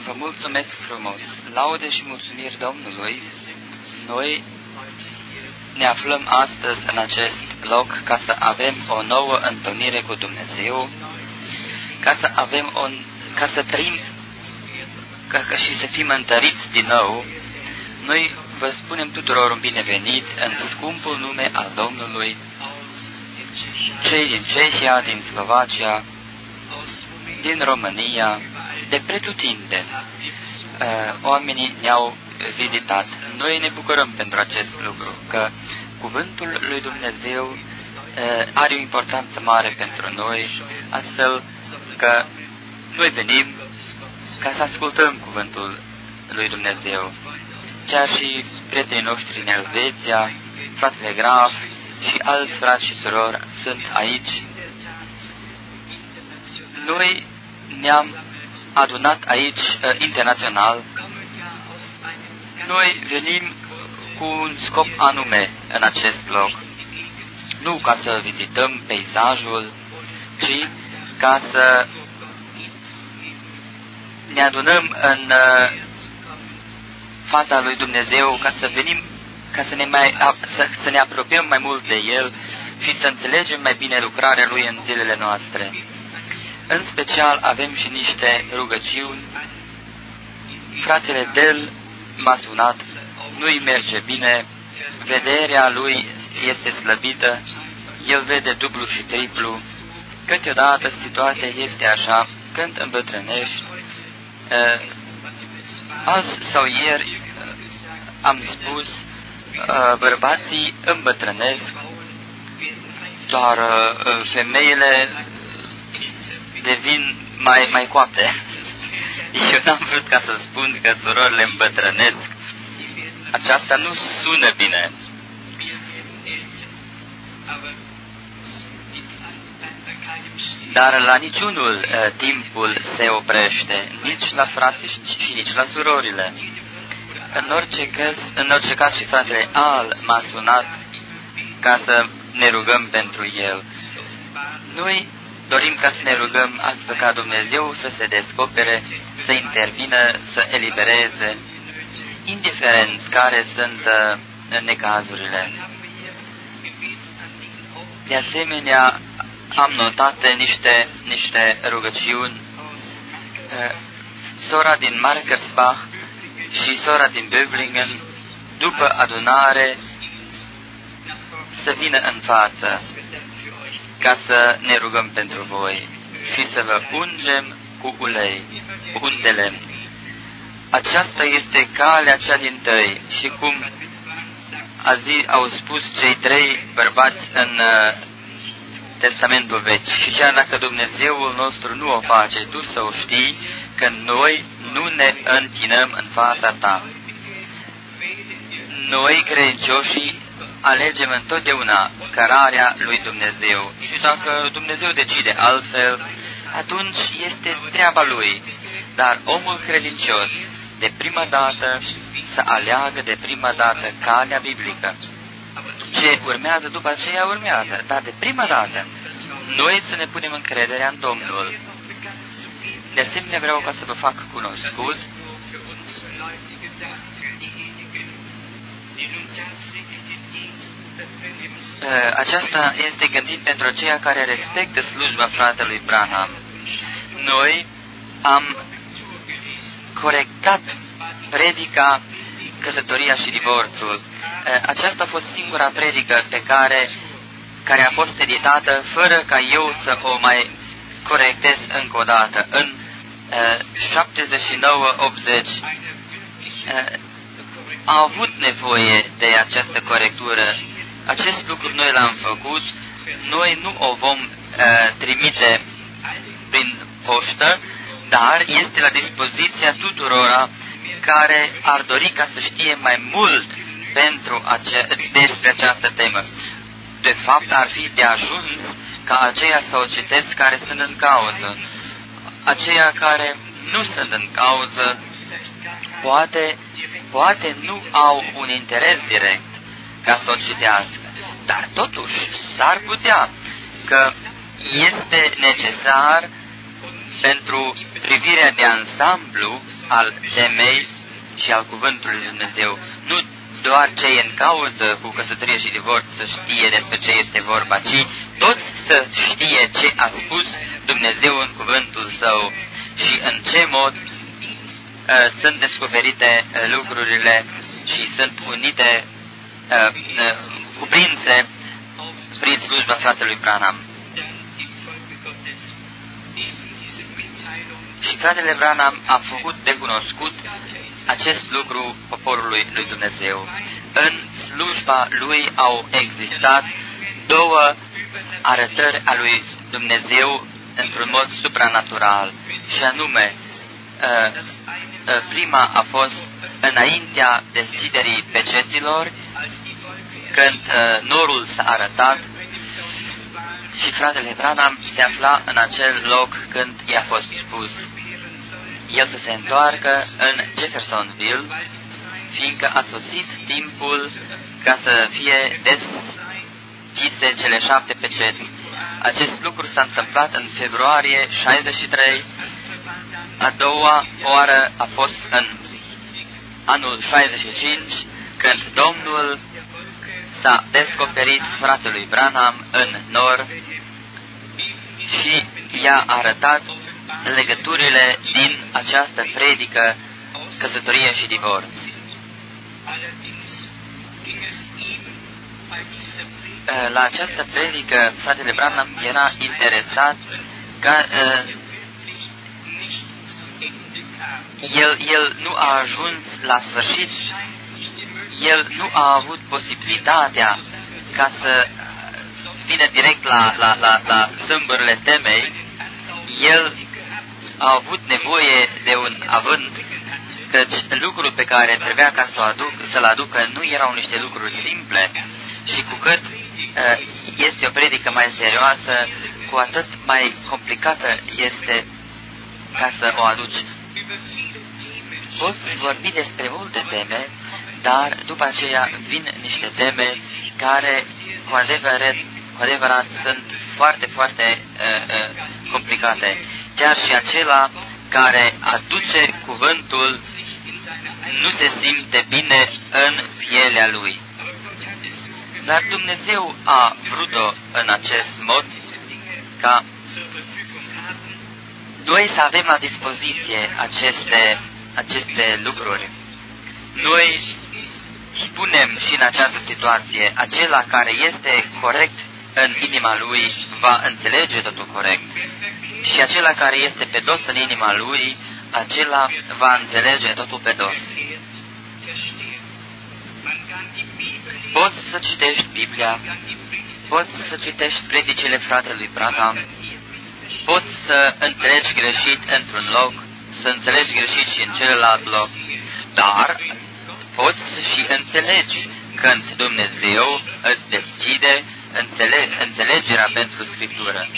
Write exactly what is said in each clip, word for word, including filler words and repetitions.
Vă mulțumesc frumos. Laude și mulțumiri Domnului. Noi ne aflăm astăzi în acest loc ca să avem o nouă întâlnire cu Dumnezeu, ca să avem o, ca să trăim ca, ca și să fim întăriți din nou. Noi vă spunem tuturor un binevenit în scumpul nume al Domnului, cei din Cehia, din Slovacia, din România, de pretutindeni. Oamenii ne-au vizitat. Noi ne bucurăm pentru acest lucru, că cuvântul lui Dumnezeu are o importanță mare pentru noi, astfel că noi venim ca să ascultăm cuvântul lui Dumnezeu. Chiar și prietenii noștri în Elveția, fratele Graf și alți frați și surori sunt aici. Noi ne-am adunat aici uh, internațional. Noi venim cu un scop anume în acest loc. Nu ca să vizităm peisajul, ci ca să ne adunăm în uh, fața lui Dumnezeu, ca să venim, ca să ne, mai, să, să ne apropiem mai mult de El și să înțelegem mai bine lucrarea Lui în zilele noastre. În special avem și niște rugăciuni. Fratele Del m-a sunat, nu-i merge bine, vederea lui este slăbită, el vede dublu și triplu. Câteodată situația este așa, când îmbătrânești. Uh, azi sau ieri am spus, uh, bărbații îmbătrânesc, doar uh, femeile devin mai, mai coapte. Eu n-am vrut ca să spun că surorile îmbătrânesc. Aceasta nu sună bine. Dar la niciunul uh, timpul se oprește, nici la frații și nici la surorile. În orice caz, în orice caz și fratele Al m-a sunat ca să ne rugăm pentru el. Noi dorim ca să ne rugăm astfel ca Dumnezeu să se descopere, să intervină, să elibereze, indiferent care sunt uh, necazurile. De asemenea, am notat niște, niște rugăciuni. Uh, sora din Markersbach și sora din Böblingen, după adunare, să vină în față, ca să ne rugăm pentru voi și să vă ungem cu ulei, cu un de lemn. Aceasta este calea cea dintâi și cum azi au spus cei trei bărbați în uh, Testamentul Vechi. Și chiar dacă Dumnezeul nostru nu o face, tu să o știi că noi nu ne închinăm în fața ta. Noi, credincioșii, alegem întotdeauna cărarea lui Dumnezeu. Și dacă Dumnezeu decide altfel, atunci este treaba lui. Dar omul credincios, de prima dată, să aleagă de prima dată calea biblică. Ce urmează după aceea urmează, dar de prima dată, noi să ne punem încrederea în Domnul. De asemenea, vreau ca să vă fac cunoscut aceasta este gândit pentru aceia care respectă slujba fratelui Branham. Noi am corectat predica căsătoria și divorțul. Aceasta a fost singura predică pe care, care a fost editată fără ca eu să o mai corectez încă o dată. În șaptezeci și nouă optzeci a avut nevoie de această corectură. Acest lucru noi l-am făcut, noi nu o vom uh, trimite prin poștă, dar este la dispoziția tuturora care ar dori ca să știe mai mult pentru ace- despre această temă. De fapt, ar fi de ajuns ca aceia să o citesc care sunt în cauză. Aceia care nu sunt în cauză, poate, poate nu au un interes direct ca să o citească. Dar totuși s-ar putea că este necesar pentru privirea de ansamblu al temei și al cuvântului Lui Dumnezeu. Nu doar cei în cauză cu căsătorie și divorț să știe despre ce este vorba, ci toți să știe ce a spus Dumnezeu în cuvântul Său și în ce mod uh, sunt descoperite uh, lucrurile și sunt unite, uh, uh, cuprinse prin slujba fratelui Branham. Și fratele Branham a făcut de cunoscut acest lucru poporului lui Dumnezeu. În slujba lui au existat două arătări a lui Dumnezeu într-un mod supranatural, și anume, prima a fost înaintea deschiderii peceților, când norul s-a arătat și fratele Branham se afla în acel loc când i-a fost spus el să se întoarcă în Jeffersonville, fiindcă a sosit timpul ca să fie deschise cele șapte peceți. Acest lucru s-a întâmplat în februarie șaizeci și trei, a doua oară a fost în anul șaizeci și cinci, când Domnul s-a descoperit fratelui Branham în nor și i-a arătat legăturile din această predică, căsătorie și divorț. La această predică, fratele Branham era interesat ca uh, el, el nu a ajuns la sfârșit, el nu a avut posibilitatea ca să vină direct la, la, la, la sâmbările temei. El a avut nevoie de un avânt, căci lucrul pe care trebuia ca să aduc, să-l aducă nu erau niște lucruri simple, și cu cât uh, este o predică mai serioasă, cu atât mai complicată este ca să o aduci. Poți vorbi despre multe teme, dar după aceea vin niște teme care cu adevărat, cu adevărat sunt foarte, foarte uh, uh, complicate. Chiar și acela care aduce cuvântul nu se simte bine în pielea lui. Dar Dumnezeu a vrut-o în acest mod ca noi să avem la dispoziție aceste, aceste lucruri. Noi spunem și în această situație, acela care este corect în inima lui va înțelege totul corect. Și acela care este pe dos în inima lui, acela va înțelege totul pe dos. Poți să citești Biblia, poți să citești predicile fratelui Branham, poți să înțelegi greșit într-un loc, să înțelegi greșit și în celălalt loc, dar poți și înțelegi când Dumnezeu îți deschide înțele înțelegerea pentru Scriptură.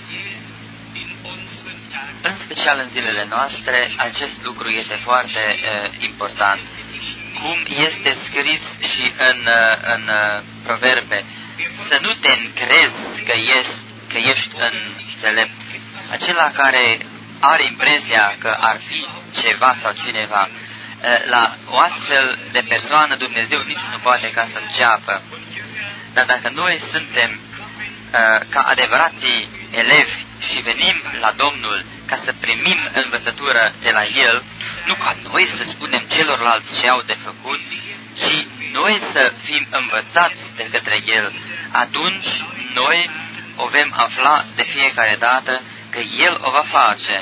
În special în zilele noastre, acest lucru este foarte uh, important. Cum este scris și în, uh, în uh, proverbe, să nu te încrezi că ești, că ești înțelept. Acela care are impresia că ar fi ceva sau cineva, uh, la o astfel de persoană Dumnezeu nici nu poate ca să înceapă. Dar dacă noi suntem uh, ca adevărații elevi și venim la Domnul ca să primim învățătură de la El, nu ca noi să spunem celorlalți ce au de făcut, ci noi să fim învățați de către El, atunci noi o vom afla de fiecare dată că El o va face.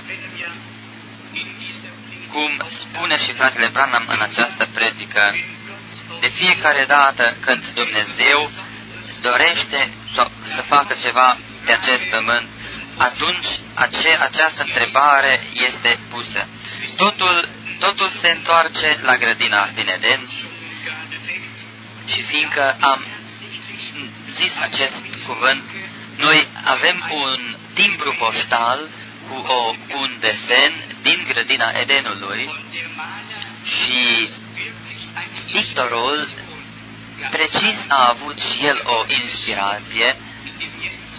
Cum spune și fratele Branham în această predică, de fiecare dată când Dumnezeu dorește să, să facă ceva pe acest pământ, atunci ace, această întrebare este pusă. Totul, totul se întoarce la grădina din Eden și fiindcă am zis acest cuvânt, noi avem un timbru poștal cu, o, cu un desen din grădina Edenului și pictorul precis a avut și el o inspirație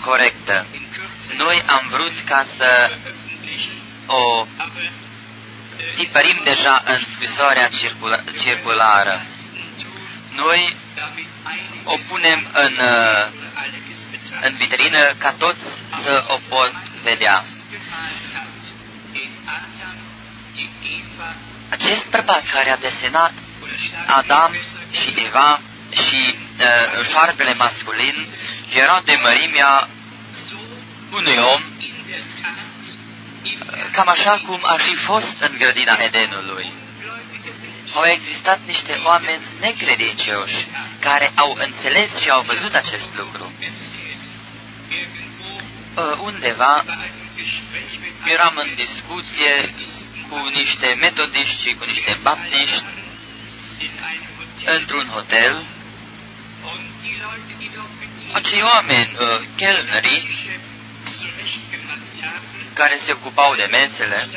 corectă. Noi am vrut ca să o tipărim deja în scrisoarea circula, circulară. Noi o punem în, în vitrină ca toți să o pot vedea. Acest bărbat care a desenat Adam și Eva și uh, șarpele masculin era de mărimea unui om, cam așa cum a și fost în grădina Edenului. Au existat niște oameni necredincioși care au înțeles și au văzut acest lucru. Uh, undeva eram în discuție cu niște metodiști și cu niște baptiști într-un hotel. Acei oameni, uh, chelnerii, care se ocupau de mesele,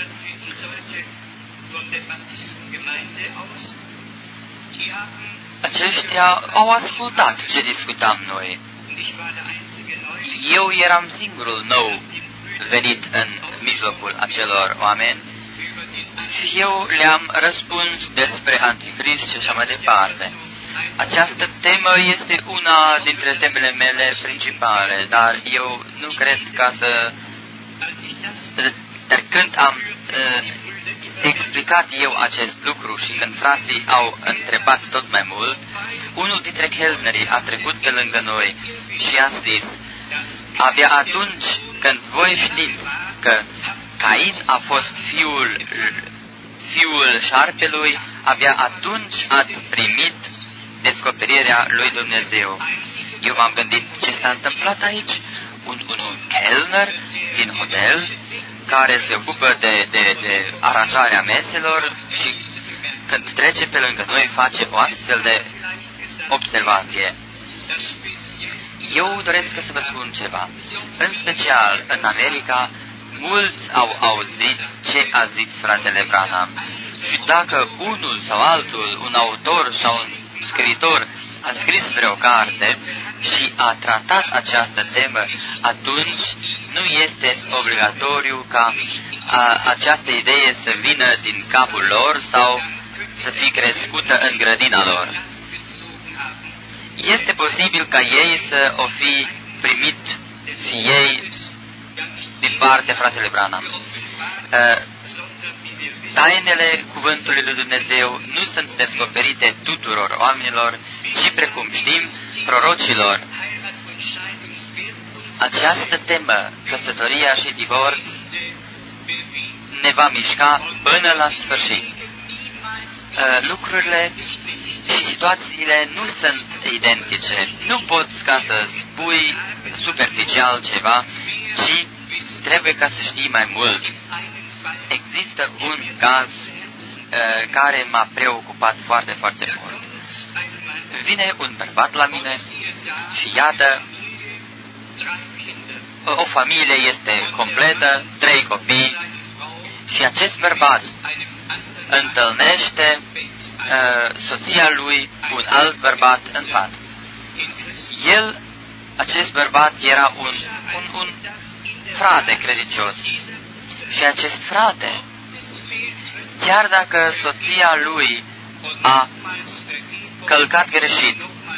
aceștia au ascultat ce discutam noi. Eu eram singurul nou venit în mijlocul acelor oameni și eu le-am răspuns despre Antichrist și așa mai departe. Această temă este una dintre temele mele principale, dar eu nu cred ca să... Dar când am uh, explicat eu acest lucru și când frații au întrebat tot mai mult, unul dintre chelnerii a trecut pe lângă noi și a zis: abia atunci când voi știți că Cain a fost fiul, fiul șarpelui, abia atunci ați primit descoperirea lui Dumnezeu. Eu m-am gândit ce s-a întâmplat aici. Un, un, un chelner din hotel care se ocupă de, de, de aranjarea meselor și când trece pe lângă noi face o astfel de observație. Eu doresc să vă spun ceva. În special în America, mulți au auzit ce a zis fratele Branham. Și dacă unul sau altul, un autor sau un scriitor, a scris vreo carte și a tratat această temă, atunci nu este obligatoriu ca a, această idee să vină din capul lor sau să fie crescută în grădina lor. Este posibil ca ei să o fi primit și ei din partea fratelui Branham. Tainele cuvântului lui Dumnezeu nu sunt descoperite tuturor oamenilor, ci, precum știm, prorocilor. Această temă, căsătoria și divorț, ne va mișca până la sfârșit. Lucrurile și situațiile nu sunt identice. Nu poți ca să spui superficial ceva, ci trebuie ca să știi mai mult. Există un caz uh, care m-a preocupat foarte, foarte mult. Vine un bărbat la mine și iată, o familie este completă, trei copii, și acest bărbat întâlnește uh, soția lui cu un alt bărbat în pat. El, acest bărbat, era un, un, un frate credincios. Și acest frate, chiar dacă soția lui a călcat greșit,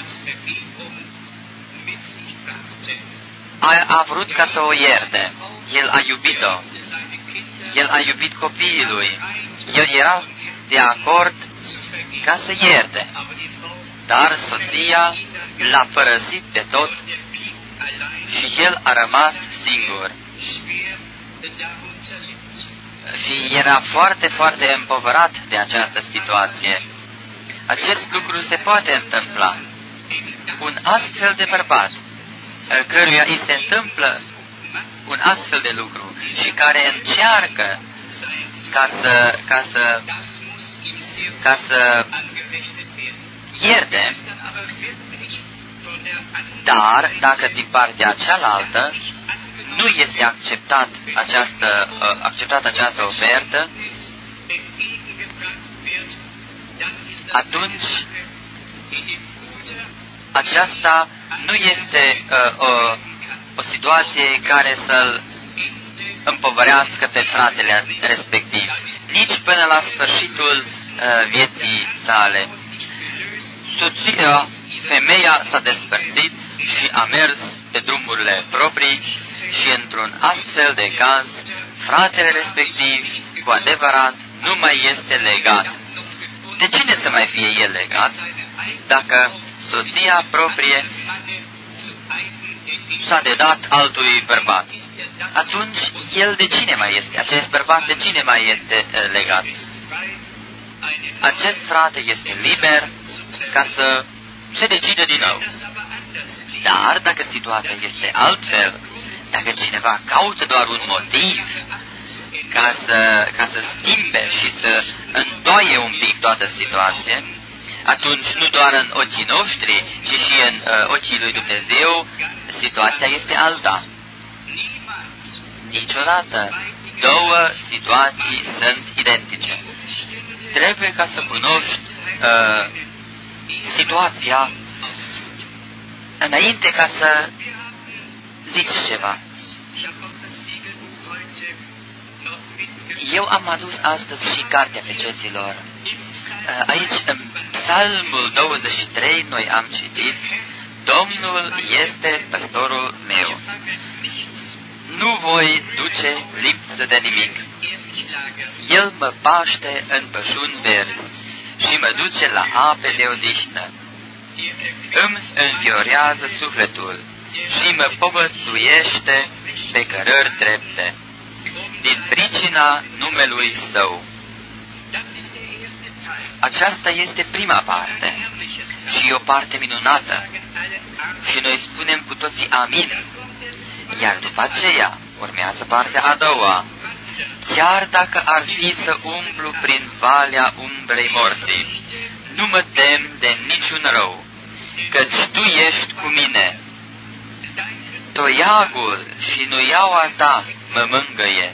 a, a vrut ca să o ierte. El a iubit-o. El a iubit copiii lui. El era de acord ca să ierte. Dar soția l-a părăsit de tot și el a rămas singur. Și era foarte, foarte împovărat de această situație. Acest lucru se poate întâmpla. Un astfel de bărbat, căruia îi se întâmplă un astfel de lucru și care încearcă ca să, ca să, ca să ierte, dar dacă din partea cealaltă nu este acceptat această, acceptat această ofertă, atunci aceasta nu este uh, o, o situație care să-l împovărească pe fratele respectiv. nici până la sfârșitul uh, vieții sale. Soția, femeia s-a despărțit și a mers pe drumurile proprii și într-un astfel de caz, fratele respectiv, cu adevărat, nu mai este legat. De cine să mai fie el legat, dacă soția proprie s-a dedat altui bărbat? Atunci, el de cine mai este? Acest bărbat de cine mai este legat? Acest frate este liber ca să se decide din nou. Dar dacă situația este altfel, dacă cineva caută doar un motiv ca să, ca să schimbe și să întoie un pic toată situația, atunci nu doar în ochii noștri, ci și în uh, ochii lui Dumnezeu, situația este alta. Niciodată două situații sunt identice. Trebuie ca să cunoști uh, situația înainte ca să zici ceva. Eu am adus astăzi și cartea Peceților. Aici, în Psalmul douăzeci și trei, noi am citit: Domnul este păstorul meu. Nu voi duce lipsă de nimic. El mă paște în pășuni verzi și mă duce la ape de odihnă. Îmi înviorează sufletul și mă povățuiește pe cărări drepte, din pricina numelui Său. Aceasta este prima parte și e o parte minunată și noi spunem cu toții amin. Iar după aceea urmează partea a doua. Chiar dacă ar fi să umblu prin valea umbrei morții, nu mă tem de niciun rău, căci Tu ești cu mine. Toiagul și nuiaua Ta mă mângâie.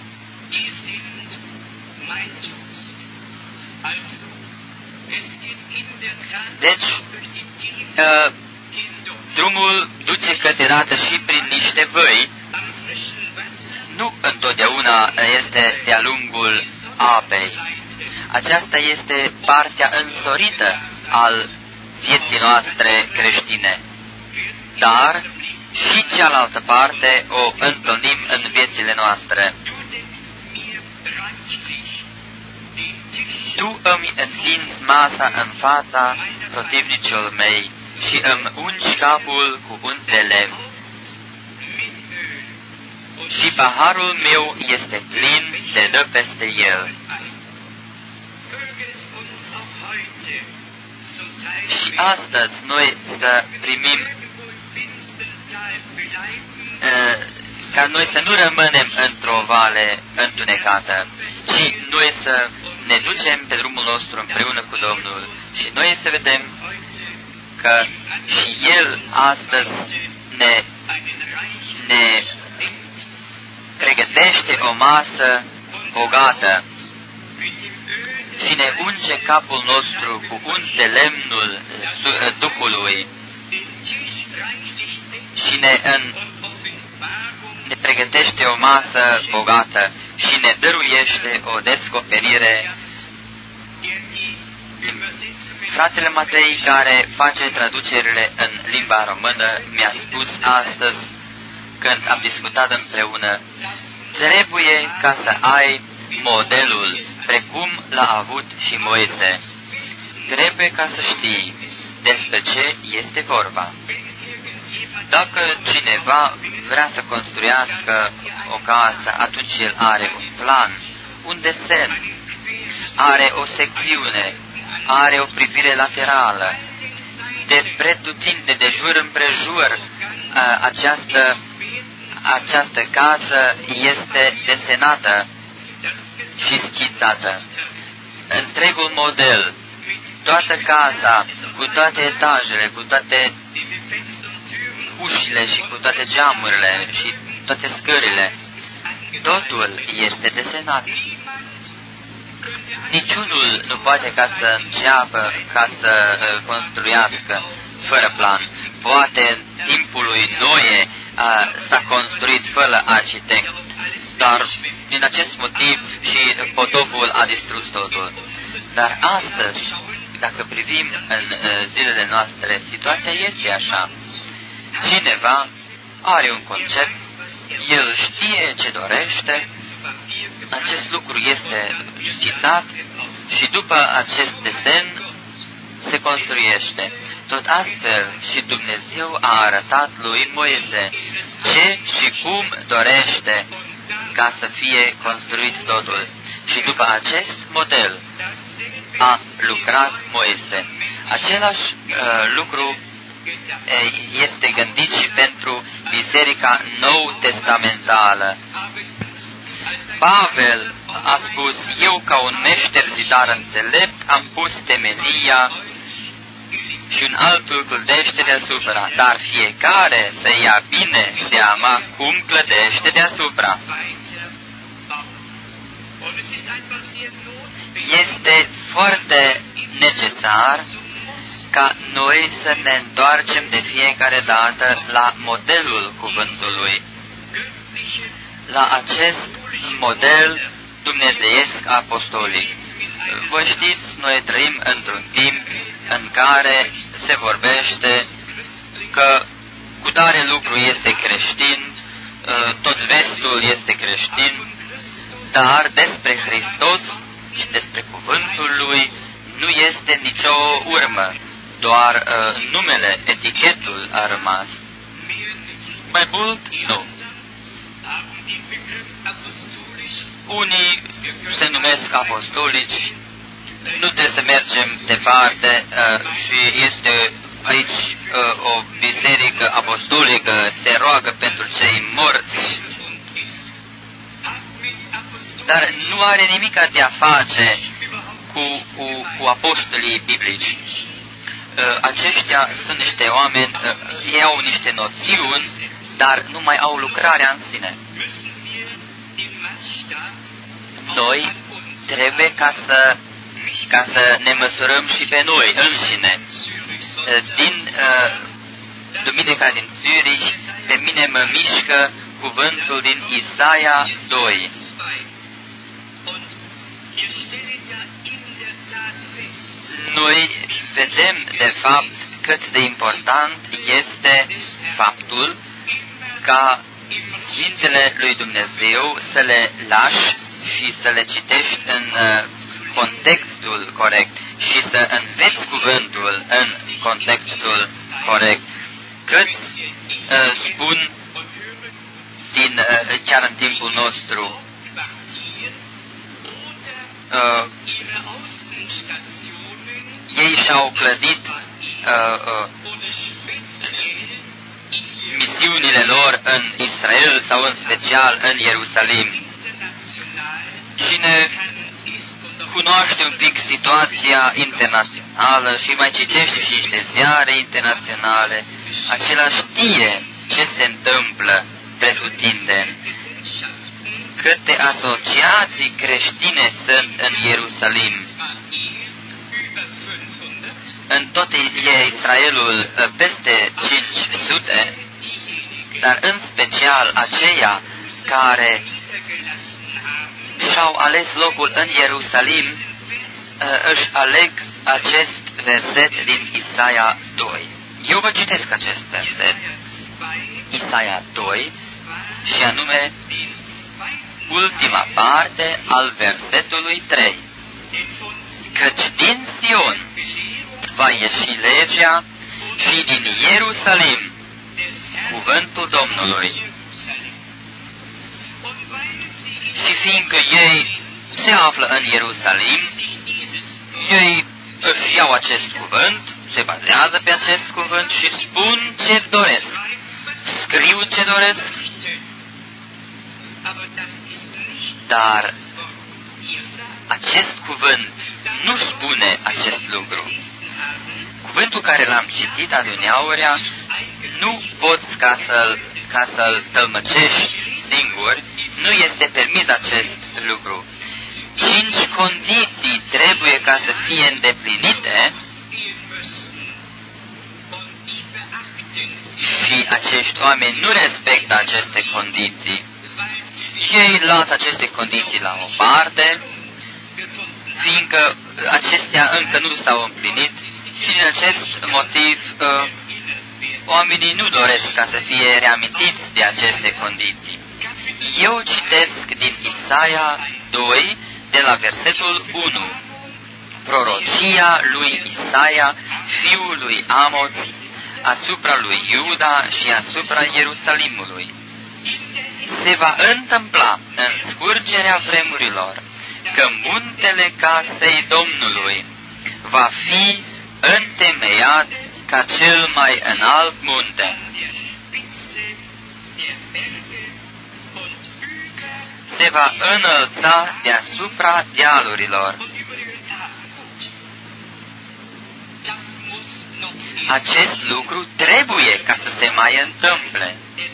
Deci, uh, drumul duce câteodată și prin niște văi. Nu întotdeauna este de-a lungul apei. Aceasta este partea însorită al vieții noastre creștine. Dar și cealaltă parte o întâlnim în viețile noastre. Tu îmi întinzi masa în fața protivnicilor mei și îmi ungi capul cu unt de lemn. Și paharul meu este plin de dă peste el. Și astăzi noi să primim, uh, ca noi să nu rămânem într-o vale întunecată, ci noi să ne ducem pe drumul nostru împreună cu Domnul și noi să vedem că și El astăzi ne, ne pregătește o masă bogată și ne unge capul nostru cu unt de lemnul Duhului și ne, în, ne pregătește o masă bogată și ne dăruiește o descoperire. Fratele Matei, care face traducerile în limba română, mi-a spus astăzi, când am discutat împreună, trebuie ca să ai modelul, precum l-a avut și Moise. Trebuie ca să știi despre ce este vorba. Dacă cineva vrea să construiască o casă, atunci el are un plan, un desen, are o secțiune, are o privire laterală. De pretutinde, de jur împrejur, această, această casă este desenată și schițată. Întregul model, toată casa, cu toate etajele, cu toate ușile și cu toate geamurile și toate scările, totul este desenat. Niciunul nu poate ca să înceapă, ca să uh, construiască fără plan. Poate în timpul lui Noe uh, s-a construit fără arhitect, dar din acest motiv și potopul a distrus totul. Dar astăzi, dacă privim în zilele noastre, situația este așa. Cineva are un concept, el știe ce dorește, acest lucru este schițat și după acest desen se construiește. Tot astfel și Dumnezeu a arătat lui Moise ce și cum dorește ca să fie construit totul. Și după acest model a lucrat Moise. Același uh, lucru este gândit și pentru Biserica Nou-Testamentală. Pavel a spus, eu ca un meșter zidar înțelept am pus temelia și un altul clădește deasupra, dar fiecare să ia bine seama cum clădește deasupra. Este foarte necesar ca noi să ne întoarcem de fiecare dată la modelul cuvântului, la acest model dumnezeiesc apostolic. Vă știți, noi trăim într-un timp în care se vorbește că cu tare lucru este creștin, tot vestul este creștin, dar despre Hristos și despre cuvântul Lui nu este nicio urmă, doar uh, numele, etichetul a rămas. Mai mult, nu. Unii se numesc apostolici, nu trebuie să mergem departe uh, și este aici uh, o biserică apostolică, se roagă pentru cei morți, dar nu are nimic de a face cu, cu, cu apostolii biblici. Uh, aceștia sunt niște oameni, uh, ei au niște noțiuni, dar nu mai au lucrarea în sine. Noi trebuie ca să, ca să ne măsurăm și pe noi înșine. Uh, din uh, duminica din Zürich, pe mine mă mișcă cuvântul din Isaia doi. Noi vedem, de fapt, cât de important este faptul ca cuvintele lui Dumnezeu să le lași și să le citești în contextul corect și să înveți cuvântul în contextul corect. Cât uh, spun din, uh, chiar în timpul nostru, uh, ei și-au clădit uh, uh, misiunile lor în Israel sau în special în Ierusalim. Cine cunoaște un pic situația internațională și mai citește și niște ziare internaționale, acela știe ce se întâmplă pretutindeni. Câte asociații creștine sunt în Ierusalim. În tot Israelul peste cinci sute, dar în special aceia care și-au ales locul în Ierusalim, își aleg acest verset din Isaia doi. Eu vă citesc acest verset, Isaia doi, și anume ultima parte al versetului trei. Căci din Sion va ieși legea și din Ierusalim cuvântul Domnului. Și fiindcă ei se află în Ierusalim, ei își iau acest cuvânt, se bazează pe acest cuvânt și spun ce doresc. Scriu ce doresc, dar acest cuvânt nu spune acest lucru. Cuvântul care l-am citit adineaurea, nu poți ca să-l, ca să-l tălmăcești singur, nu este permis acest lucru. Cinci condiții trebuie ca să fie îndeplinite și acești oameni nu respectă aceste condiții. ei lasă aceste condiții la o parte, fiindcă acestea încă nu s-au împlinit și din acest motiv uh, oamenii nu doresc ca să fie reamintiți de aceste condiții. Eu citesc din Isaia doi, de la versetul unu. Prorocia lui Isaia, fiul lui Amoz, asupra lui Iuda și asupra Ierusalimului. Se va întâmpla în scurgerea vremurilor că muntele casei Domnului va fi întemeiat ca cel mai înalt munte. Se va înălța deasupra dealurilor. Acest lucru trebuie ca să se mai întâmple.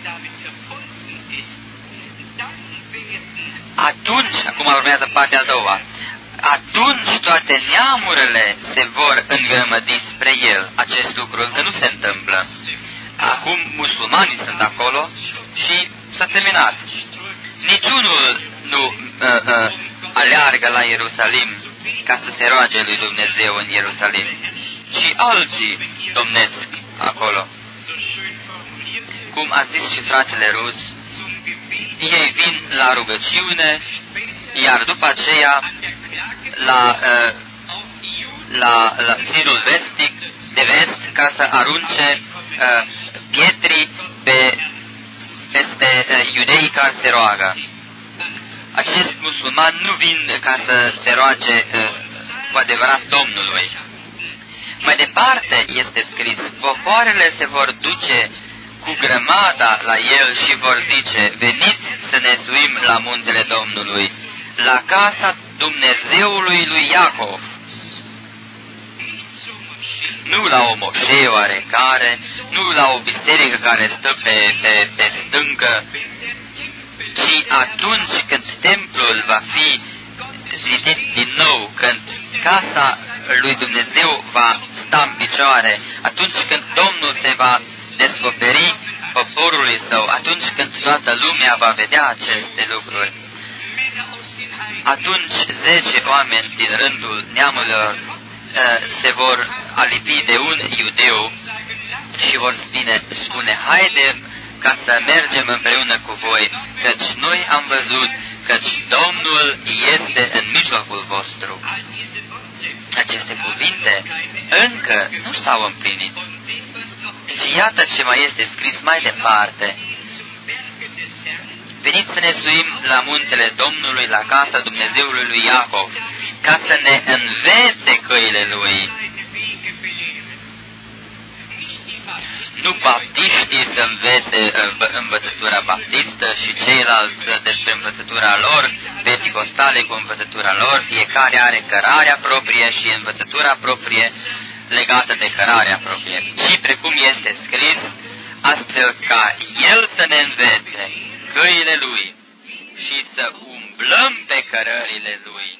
Atunci, acum urmează partea a doua, atunci toate neamurile se vor îngrămădi spre el. Acest lucru încă nu se întâmplă. Acum musulmanii sunt acolo și s-a terminat. Niciunul nu uh, uh, aleargă la Ierusalim ca să se roage lui Dumnezeu în Ierusalim, ci alții domnesc acolo. Cum a zis și fratele Rus, ei vin la rugăciune, iar după aceea la, uh, la, la zidul vestic de vest ca să arunce uh, pietri pe, peste uh, iudeii care se roagă. Acest musulman nu vin ca să se roage uh, cu adevărat Domnului. Mai departe este scris, popoarele se vor duce cu grămada la el și vor zice, veniți să ne suim la muntele Domnului, la casa Dumnezeului lui Iacov. Nu la o moșee oarecare, nu la o biserică care stă pe, pe, pe stâncă, ci atunci când templul va fi zidit din nou, când casa lui Dumnezeu va sta în picioare, atunci când Domnul se va descoperi poporului său, atunci când toată lumea va vedea aceste lucruri, atunci zece oameni din rândul neamurilor uh, se vor alipi de un iudeu și vor spune, spune, haide ca să mergem împreună cu voi, căci noi am văzut, căci Domnul este în mijlocul vostru. Aceste cuvinte încă nu s-au împlinit. Și iată ce mai este scris mai departe. Veniți să ne suim la muntele Domnului, la casa Dumnezeului lui Iacov, ca să ne învețe căile Lui. Nu baptiștii să învețe învățătura baptistă și ceilalți despre învățătura lor, penticostale cu învățătura lor, fiecare are cărarea proprie și învățătura proprie legată de cărarea proprie. Și precum este scris, astfel ca El să ne învețe căile Lui și să umblăm pe cărările Lui.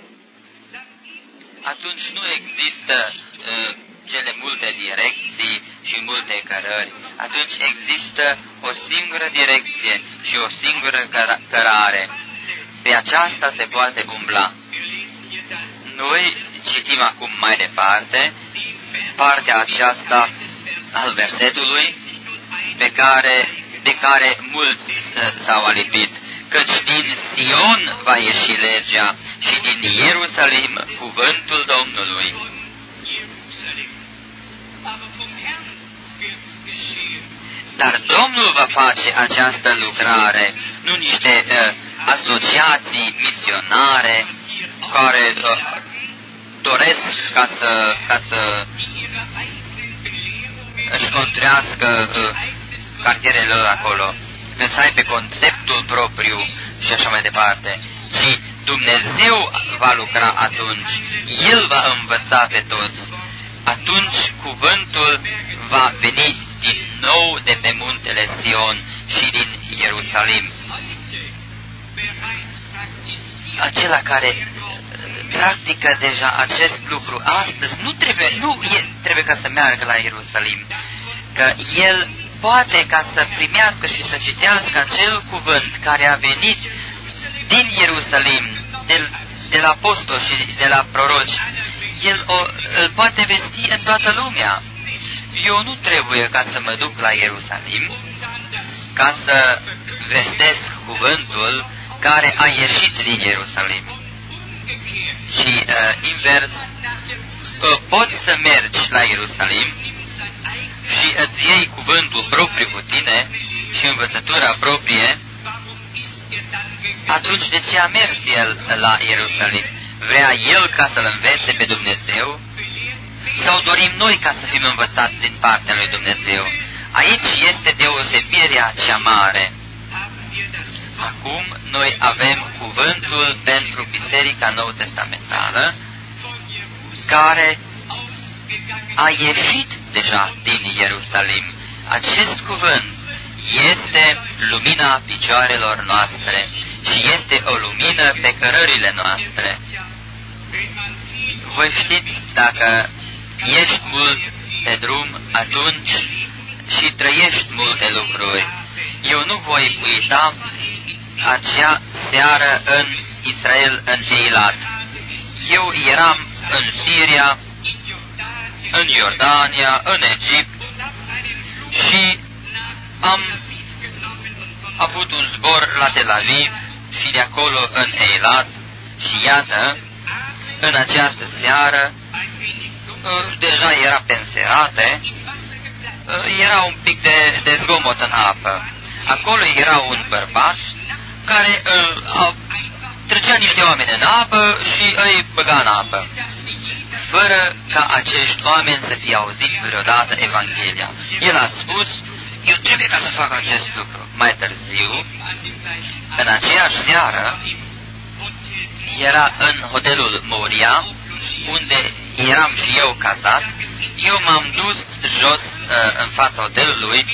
Atunci nu există uh, cele multe direcții și multe cărări. Atunci există o singură direcție și o singură căr cărare. Pe aceasta se poate umbla. Noi citim acum mai departe partea aceasta al versetului pe care, de care mulți uh, s-au alipit. Căci din Sion va ieși legea și din Ierusalim cuvântul Domnului. Dar Domnul va face această lucrare, nu niște uh, asociații misionare care uh, doresc ca să, ca să își construiască uh, cartierele lor acolo, că să aibă conceptul propriu și așa mai departe, ci Dumnezeu va lucra atunci, El va învăța pe toți. Atunci cuvântul va veni din nou de pe muntele Sion și din Ierusalim. Acela care practică deja acest lucru astăzi nu trebuie, nu e, trebuie ca să meargă la Ierusalim, că el poate ca să primească și să citească acel cuvânt care a venit din Ierusalim, de, de la apostoli și de la proroci, el o, îl poate vesti în toată lumea. Eu nu trebuie ca să mă duc la Ierusalim ca să vestesc cuvântul care a ieșit din Ierusalim. Și uh, invers, uh, poți să mergi la Ierusalim și îți iei cuvântul propriu cu tine și învățătura proprie. Atunci de ce a mers el la Ierusalim? Vrea el ca să-L învețe pe Dumnezeu? Sau dorim noi ca să fim învățați din partea lui Dumnezeu? Aici este deosebirea cea mare. Acum noi avem cuvântul pentru Biserica Nou-Testamentală, care a ieșit deja din Ierusalim. Acest cuvânt este lumina picioarelor noastre și este o lumină pe cărările noastre. Voi știți, dacă ești mult pe drum, atunci și trăiești multe lucruri. Eu nu voi uita acea seară în Israel, în Eilat. Eu eram în Siria, în Iordania, în Egipt și am avut un zbor la Tel Aviv și de acolo în Eilat și iată, în această seară, deja era penserate, era un pic de, de zgomot în apă. Acolo era un bărbat care uh, trecea niște oameni în apă și îi băga în apă, fără ca acești oameni să fie auzit vreodată Evanghelia. El a spus, eu trebuie ca să fac acest lucru. Mai târziu, în aceeași seară, era în hotelul Moria, unde eram și eu cazat. Eu m-am dus jos uh, în fața hotelului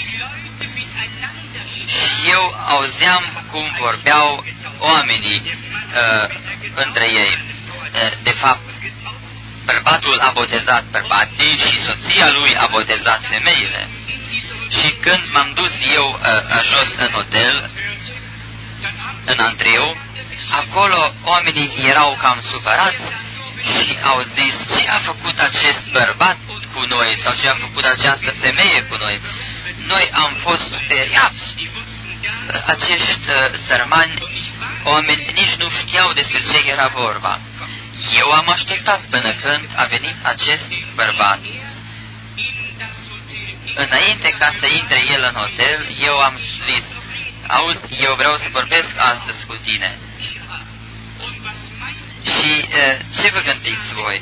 și eu auzeam cum vorbeau oamenii uh, între ei. Uh, de fapt, bărbatul a botezat bărbații și soția lui a botezat femeile. Și când m-am dus eu uh, jos în hotel, în antreu, acolo oamenii erau cam supărați și au zis, ce a făcut acest bărbat cu noi sau ce a făcut această femeie cu noi. Noi am fost speriați. Acești uh, sărmani oameni nici nu știau despre ce era vorba. Eu am așteptat până când a venit acest bărbat. Înainte ca să intre el în hotel, eu am zis, auzi, eu vreau să vorbesc astăzi cu tine. Și uh, ce vă gândiți voi?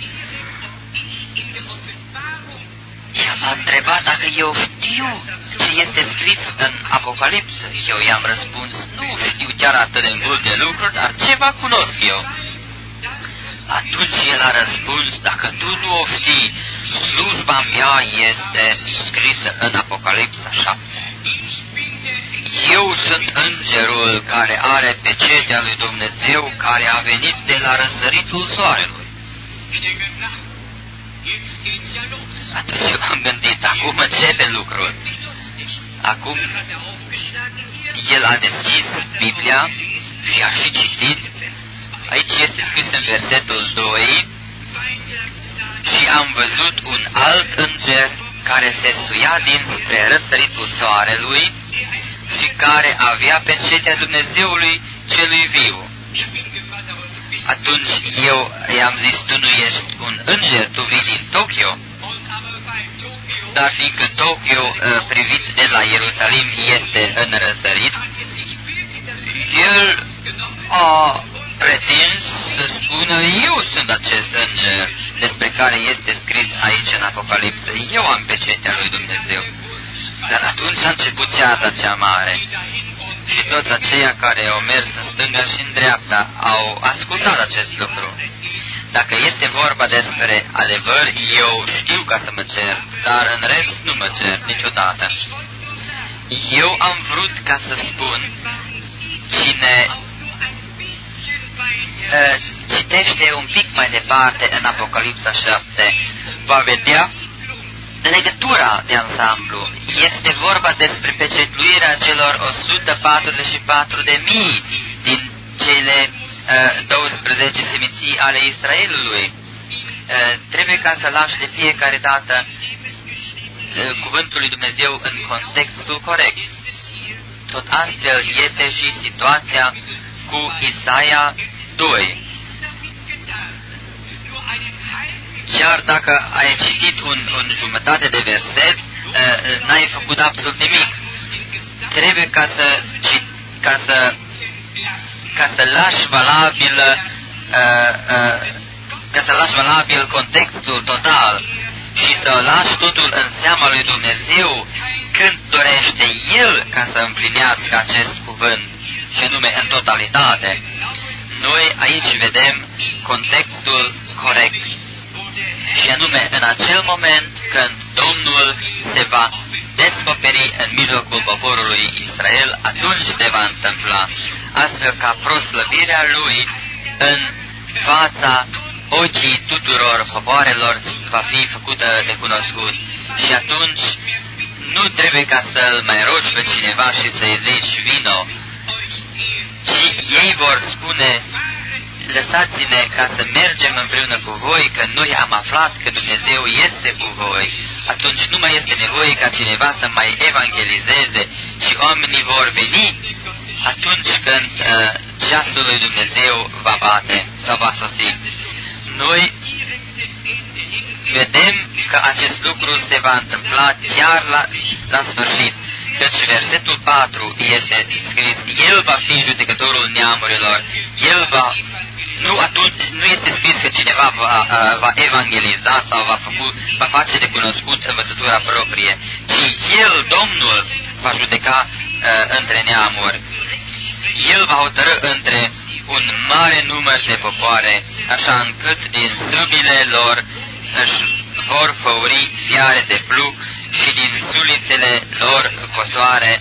El m-a întrebat dacă eu știu ce este scris în Apocalipsă. Eu i-am răspuns, nu știu chiar atât de multe lucruri, dar ceva cunosc eu. Atunci el a răspuns, dacă tu nu o știi, slujba mea este scrisă în Apocalipsa șapte. Eu sunt îngerul care are pecetea lui Dumnezeu, care a venit de la răsăritul soarelui. Atunci eu am gândit, acum începe lucrul. Acum el a deschis Biblia și a și citit. Aici este scris în versetul doi, și am văzut un alt înger care se suia dinspre răsăritul soarelui și care avea pecetea Dumnezeului celui viu. Atunci eu i-am zis, tu nu ești un înger, tu vii din Tokyo. Dar fiindcă Tokyo, privit de la Ierusalim, este în răsărit, el a pretins să spună, eu sunt acest înger despre care este scris aici în Apocalipsă. Eu am pecetea lui Dumnezeu. Dar atunci a început ceata cea mare. Și toți aceia care au mers în stânga și în dreapta au ascultat acest lucru. Dacă este vorba despre adevăr, eu știu ca să mă cer, dar în rest nu mă cer niciodată. Eu am vrut ca să spun, cine uh, citește un pic mai departe în Apocalipsa șapte, va vedea legătura de ansamblu. Este vorba despre pecetluirea celor o sută patruzeci și patru de mii din cele uh, douăsprezece seminții ale Israelului. Uh, trebuie ca să lași de fiecare dată uh, cuvântul lui Dumnezeu în contextul corect. Tot astfel este și situația cu Isaia doi. Chiar dacă ai citit un, un jumătate de verset, uh, n-ai făcut absolut nimic. Trebuie ca să, ca să, ca să lași valabil, uh, uh, ca să lași valabil contextul total și să lași totul în seama lui Dumnezeu când dorește El ca să împlinească acest cuvânt, și anume în totalitate. Noi aici vedem contextul corect. Și anume, în acel moment când Domnul se va descoperi în mijlocul poporului Israel, atunci se va întâmpla, astfel ca proslăvirea Lui în fața ochii tuturor popoarelor va fi făcută de cunoscut. Și atunci nu trebuie ca să-l mai rogi pe cineva și să-i zici vino, ci ei vor spune: lăsați-ne ca să mergem împreună cu voi, că noi am aflat că Dumnezeu este cu voi. Atunci nu mai este nevoie ca cineva să mai evangelizeze, și oamenii vor veni atunci când uh, ceasul lui Dumnezeu va bate sau va sosi. Noi vedem că acest lucru se va întâmpla chiar la, la sfârșit. Căci versetul patru este scris: El va fi judecătorul neamurilor. El va... Nu, atunci, nu este scris că cineva va, uh, va evangeliza sau va, făcu, va face de cunoscut învățătura proprie, ci El, Domnul, va judeca uh, între neamuri. El va hotărâ între un mare număr de popoare, așa încât din sâbile lor își vor făuri fiare de plug și din sulițele lor cosoare.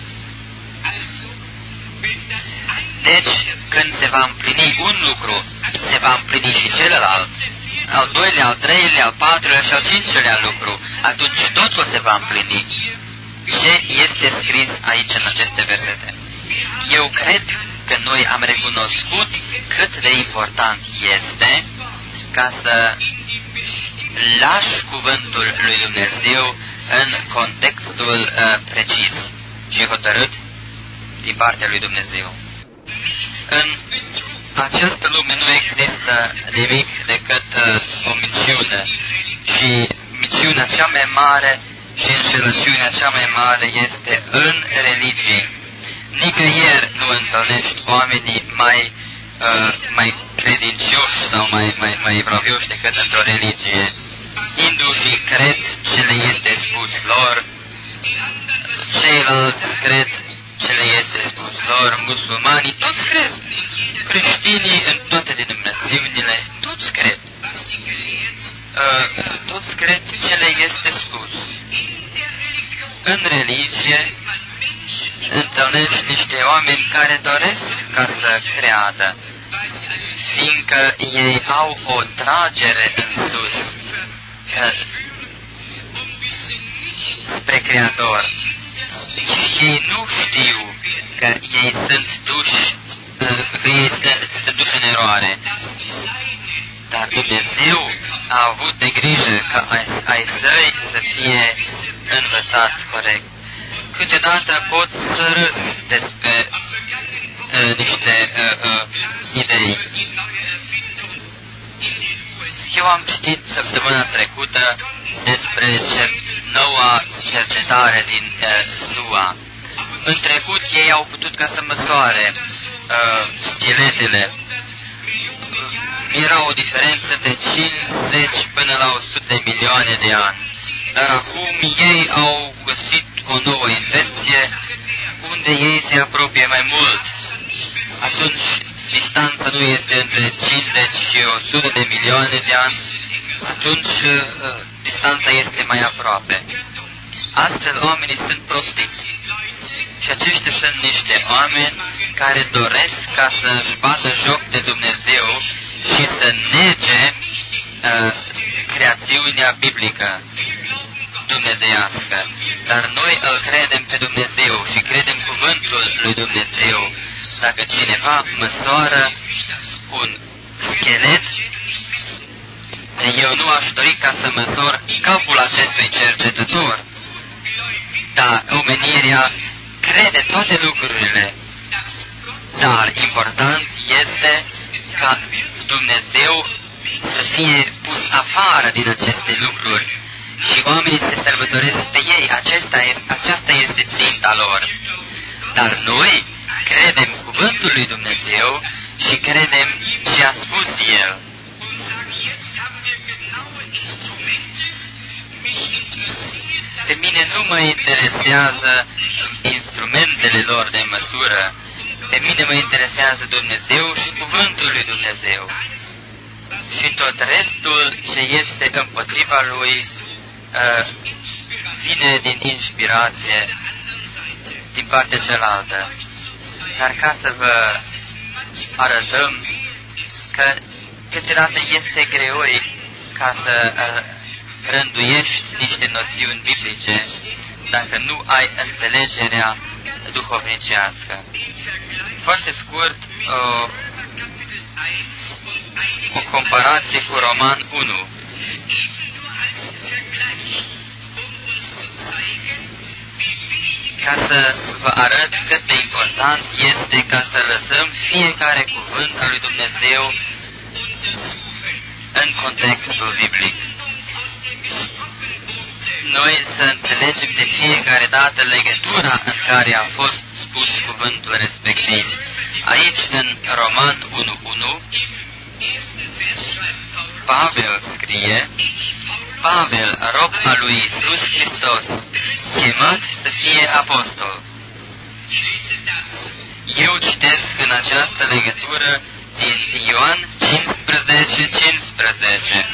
Deci, când se va împlini un lucru, se va împlini și celălalt, al doilea, al treilea, al patrulea și al cincelea lucru, atunci totul se va împlini. Ce este scris aici în aceste versete? Eu cred că noi am recunoscut cât de important este ca să lași cuvântul lui Dumnezeu în contextul uh, precis și hotărât din partea lui Dumnezeu. În această lume nu există nimic decât uh, o minciună, și minciunea cea mai mare și înșelăciunea cea mai mare este în religie. Nicăieri nu întâlnești oamenii mai, uh, mai credincioși sau mai, mai, mai evlavioși decât într-o religie. Hindușii cred ce le este spus lor, ceilalți cred ce le este spus lor, musulmanii toți cred, creștinii în toate denominațiunile toți cred, uh, toți cred ce le este spus. În religie întâlnești niște oameni care doresc ca să creadă, fiindcă ei au o tragere în sus spre Creator. Ei nu știu că ei sunt duși, că ei sunt duși în eroare. Dar Dumnezeu a avut de grijă ca ai săi să fie învățați corect. Câteodată pot să râs despre uh, niște uh, uh, idei. Eu am citit săptămâna trecută despre noua cercetare din uh, S U A. În trecut ei au putut ca să măsoare uh, scheletele. Era o diferență de cincizeci până la o sută de milioane de ani. Dar acum ei au găsit o nouă invenție unde ei se apropie mai mult. Atunci distanța nu este între cincizeci și o sută de milioane de ani, atunci uh, distanța este mai aproape. Astfel oamenii sunt prostiți. Și aceștia sunt niște oameni care doresc ca să-și bată joc de Dumnezeu și să nege uh, creațiunea biblică. dumnezeiască, dar noi îl credem pe Dumnezeu și credem cuvântul lui Dumnezeu. Dacă cineva măsoară un schelet, eu nu aș dori ca să măsor capul acestui cercetător, dar omenirea crede toate lucrurile. Dar important este ca Dumnezeu să fie pus afară din aceste lucruri și oamenii se sărbătoresc pe ei. Acesta este, aceasta este ținta lor. Dar noi credem cuvântul lui Dumnezeu și credem ce a spus El. Pe mine nu mă interesează instrumentele lor de măsură. Pe mine mă interesează Dumnezeu și cuvântul lui Dumnezeu. Și tot restul ce este împotriva lui uh, vine din inspirație din partea cealaltă. Dar ca să vă arătăm că câteodată este greoi ca să uh, rânduiești niște noțiuni biblice dacă nu ai înțelegerea duhovnicească. Foarte scurt, uh, o comparație cu Roman unu. Ca să vă arăt cât de important este ca să lăsăm fiecare cuvânt al lui Dumnezeu în contextul biblic. Noi să înțelegem de fiecare dată legătura în care a fost spus cuvântul respectiv. Aici, în Roman unu unu, Pavel scrie: Pavel, rob al lui Iisus Hristos, chemat să fie apostol. Eu citesc în această legătură din Ioan cincisprezece cincisprezece.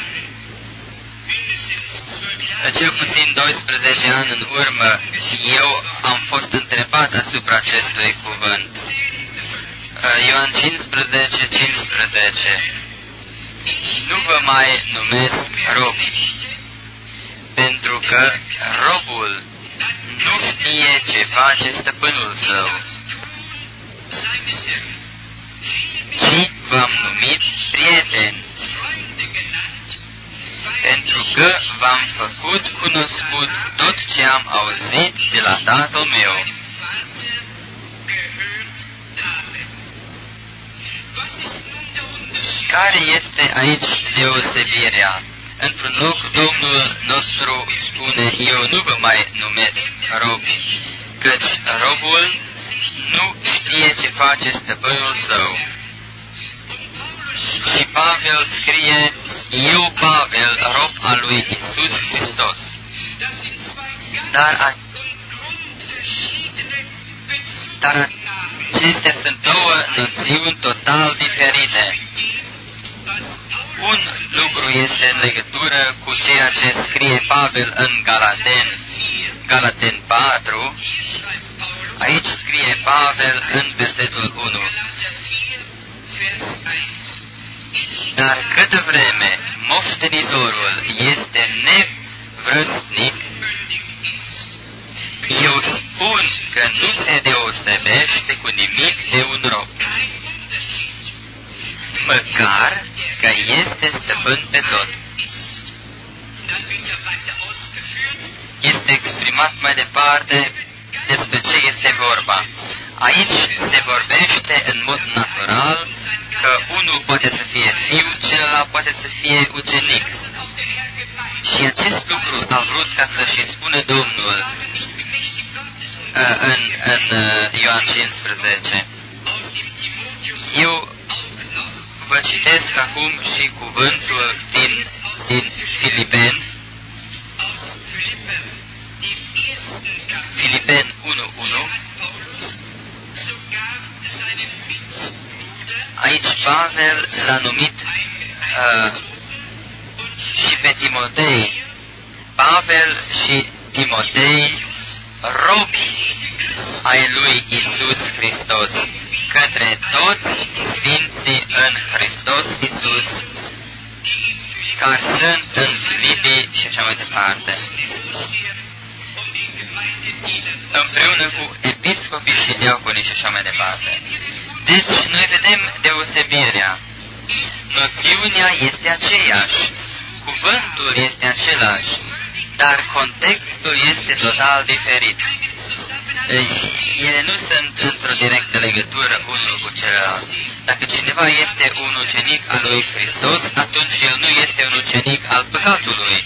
Cel puțin doisprezece ani în urmă, eu am fost întrebat asupra acestui cuvânt. Ioan cincisprezece cincisprezece. Nu vă mai numesc robi, pentru că robul nu știe ce face stăpânul său, ci v-am numit prieteni, pentru că v-am făcut cunoscut tot ce am auzit de la Tatăl meu. Care este aici deosebirea? Într-un loc, Domnul nostru spune: eu nu vă mai numesc robi, căci robul nu știe ce face stăpânul său. Și Pavel scrie: eu, Pavel, rob al lui Iisus Hristos. Dar, a, dar acestea sunt două noțiuni total diferite. Un lucru este în legătură cu ceea ce scrie Pavel în Galaten, Galaten patru. Aici scrie Pavel în versetul unu: dar câtă vreme moștenizorul este nevrăstnic, eu spun că nu se deosebește cu nimic de un rob, măcar că este stăpân pe tot. Este exprimat mai departe despre ce este vorba. Aici se vorbește în mod natural că unul poate să fie fiu, celălalt poate să fie ucenic. Și acest lucru a vrut ca să-și spună Domnul în, în Ioan cincisprezece. Eu vă citesc acum și cuvântul din, din Filipeni, Filipeni unu unu. Aici Pavel l-a numit uh, și pe Timotei, Pavel și Timotei, robi ai lui Iisus Hristos, către toți sfinții în Hristos Iisus, care sunt în Filipii și așa mai departe. împreună cu episcopii și diaconii și așa mai departe. Deci noi vedem deosebirea. Noțiunea este aceeași, cuvântul este același, dar contextul este total diferit. Ele nu sunt într-o directă legătură unul cu celălalt. Dacă cineva este un ucenic al lui Hristos, atunci el nu este un ucenic al păcatului.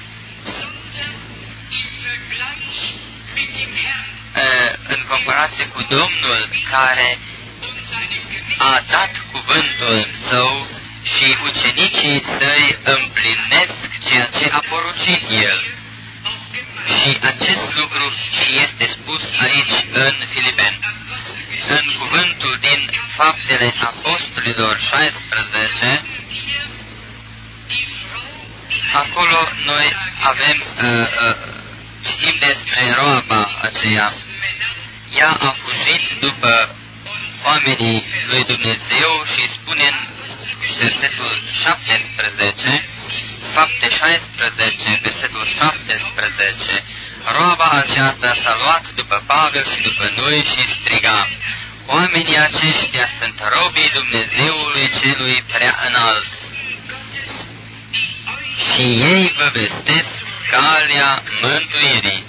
În comparație cu Domnul care a dat cuvântul său și ucenicii săi împlinesc ceea ce a poruncit el. Și acest lucru și este spus aici în Filipeni. În cuvântul din Faptele Apostolilor șaisprezece, acolo noi avem, uh, uh, citim despre roaba aceea. Ea a fugit după oamenii lui Dumnezeu și spune în versetul șaptesprezece, Fapte șaisprezece, versetul șaptesprezece, roaba aceasta s-a luat după Pavel și după noi și striga: oamenii aceștia sunt robii Dumnezeului celui prea înalt. Și ei vă vestesc calea mântuirii.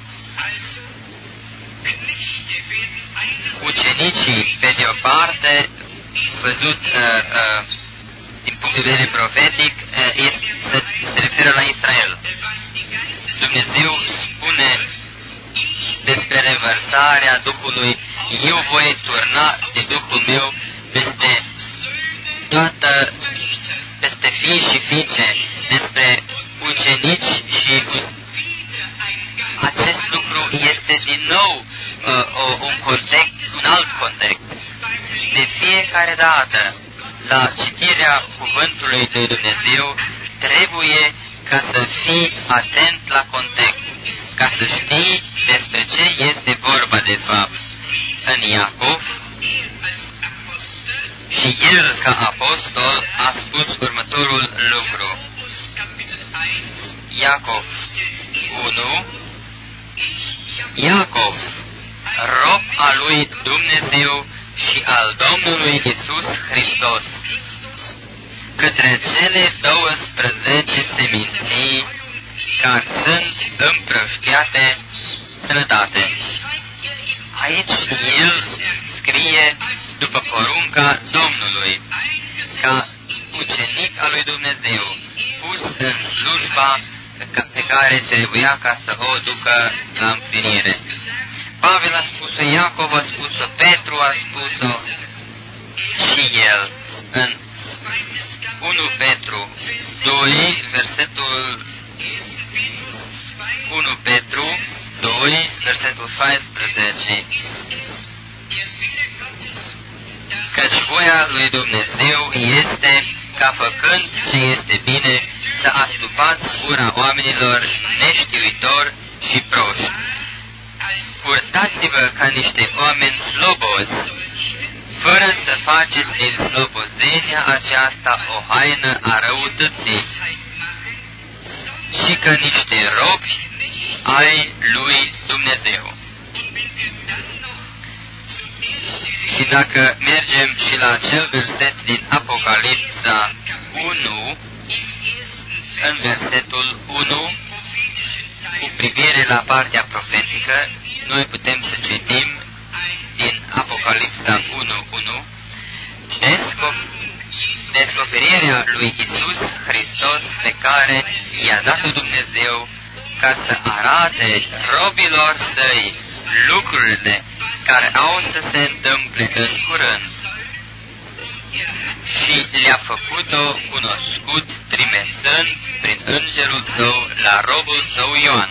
Ucenicii, pe de o parte, văzut uh, uh, din punct de vedere profetic, uh, este, se, se referă la Israel. Dumnezeu spune despre revărsarea Duhului: eu voi turna de Duhul meu peste toată, peste fii și fiice, despre ucenici și acest lucru este din nou uh, un context, un alt context. De fiecare dată, la citirea cuvântului lui Dumnezeu, trebuie ca să fii atent la context, ca să știi despre ce este vorba de fapt. În Iacov, și el, ca apostol, a spus următorul lucru. Iacov unu, Iacov, rob al lui Dumnezeu și al Domnului Iisus Hristos, către cele douăsprezece seminții care sunt împrăștiate sănătate. Aici el scrie după porunca Domnului, ca ucenic al lui Dumnezeu, pus în slujba pe care trebuia ca să o ducă la împlinire. Pavel a spus-o, Iacov a spus-o, Petru a spus-o și el. În unu Petru doi, versetul unu Petru doi, versetul șaisprezece. Căci voia lui Dumnezeu este ca făcând ce este bine să astupați gura oamenilor neștiuitori și proști. Purtați-vă ca niște oameni slobozi, fără să faceți din slobozenia aceasta o haină a răutății, și ca niște robi ai lui Dumnezeu. Și dacă mergem și la acel verset din Apocalipsa unu, în versetul unu, cu privire la partea profetică, noi putem să citim din Apocalipsa unu unu, descoperirea lui Iisus Hristos pe care i-a dat Dumnezeu ca să arate robilor săi lucrurile care au să se întâmple în curând. Și le-a făcut-o cunoscut, trimițând prin îngerul său la robul său Ioan.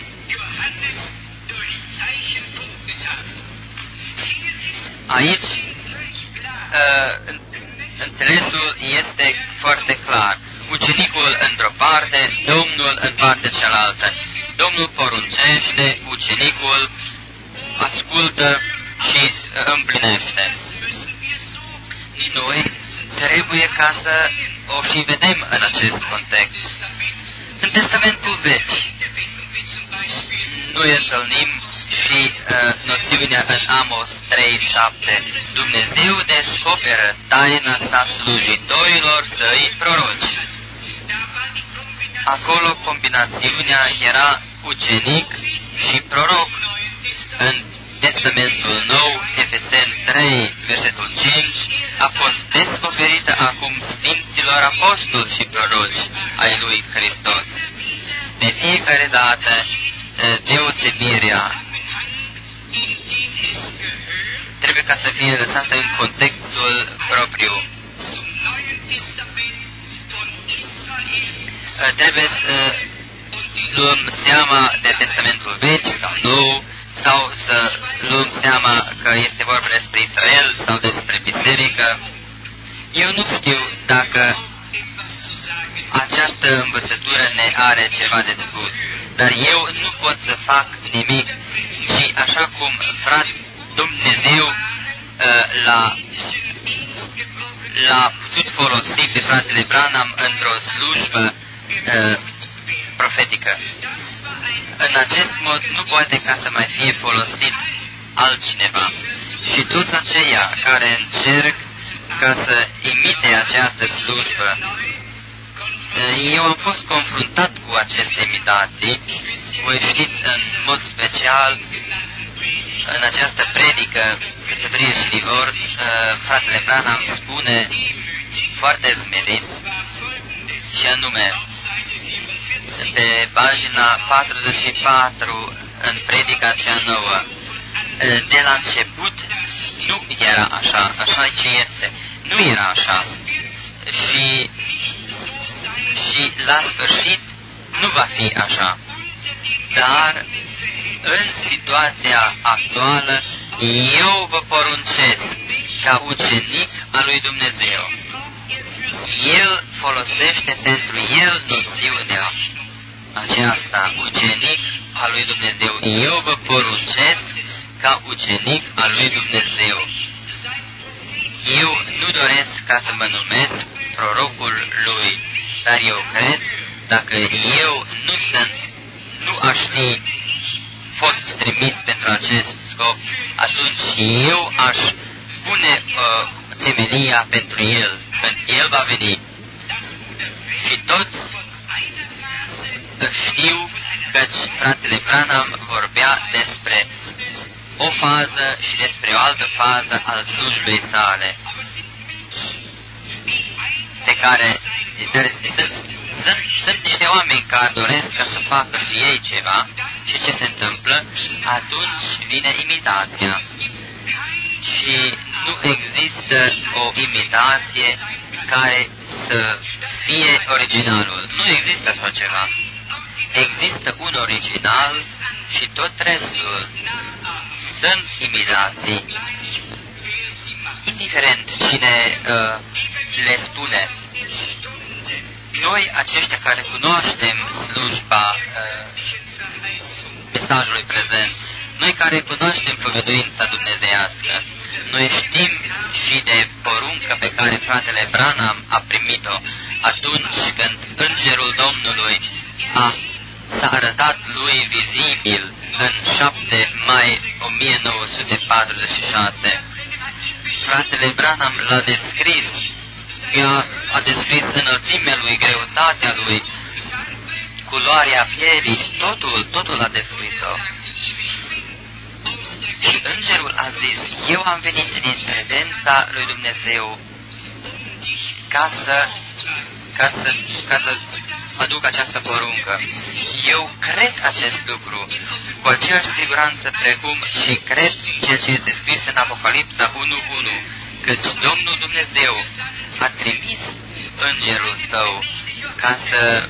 Aici uh, înțelesul este foarte clar. Ucenicul într-o parte, Domnul în partea cealaltă. Domnul poruncește, ucenicul ascultă și împlinește. Noi trebuie ca să o și vedem în acest context. În Testamentul Vechi noi întâlnim și uh, noțiunea în Amos trei șapte. Dumnezeu descoperă taina sa slujitorilor săi proroci. Acolo combinațiunea era ucenic și proroc. În Testamentul Nou, Efeseni trei, versetul cinci, a fost descoperită acum Sfinților Apostoli și proroci ai lui Hristos. De fiecare dată, deosebirea trebuie ca să fie lăsată în contextul propriu. Trebuie să luăm seama de Testamentul Vechi sau Nou, sau să luăm seama că este vorba despre Israel sau despre biserică. Eu nu știu dacă această învățătură ne are ceva de spus, dar eu nu pot să fac nimic, și așa cum frate Dumnezeu uh, l-a, l-a putut folosi pe fratele Branham într-o slujbă uh, profetică. În acest mod nu poate ca să mai fie folosit altcineva. Și toți aceia care încerc ca să imite această slujbă, eu am fost confruntat cu aceste imitații. Voi știți în mod special în această predică Căsătorie și Divorț, fratele Branham spune foarte smerit, și anume pe pagina patruzeci și patru în predica cea nouă: de la început nu era așa, așa ce este, nu era așa, și, și la sfârșit nu va fi așa, dar în situația actuală eu vă poruncesc ca ucenic al lui Dumnezeu. El folosește pentru el noțiunea aceasta, ucenic al lui Dumnezeu. Eu vă poruncesc ca ucenic al lui Dumnezeu. Eu nu doresc ca să mă numesc prorocul lui, dar eu cred, dacă eu nu sunt, nu aș fi fost trimis pentru acest scop, atunci eu aș pune uh, temelia pentru el, când el va veni. Și toți știu că fratele Branham vorbea despre o fază și despre o altă fază al slujbei sale, pe care sunt, sunt, sunt niște oameni care doresc ca să facă și ei ceva, și ce se întâmplă? Atunci vine imitația. Și nu există o imitație care să fie originalul. Nu există așa ceva. Există un original și tot restul sunt imitații. Indiferent cine uh, le spune. Noi, aceștia care cunoaștem slujba uh, mesajului prezent, noi care cunoaștem făgăduința dumnezeiască, noi știm și de poruncă pe care fratele Branham a primit-o atunci când Îngerul Domnului a, s-a arătat lui vizibil în șapte mai o mie nouă sute patruzeci și șase. Fratele Branham l-a descris, ea a descris înălțimea lui, greutatea lui, culoarea pielii, totul, totul a descris-o. Și Îngerul a zis: eu am venit din prezența lui Dumnezeu ca să, ca să, ca să aduc această poruncă. Eu cred acest lucru cu aceeași siguranță precum și cred ceea ce este scris în Apocalipsa unu unu, căci Domnul Dumnezeu a trimis Îngerul Său ca să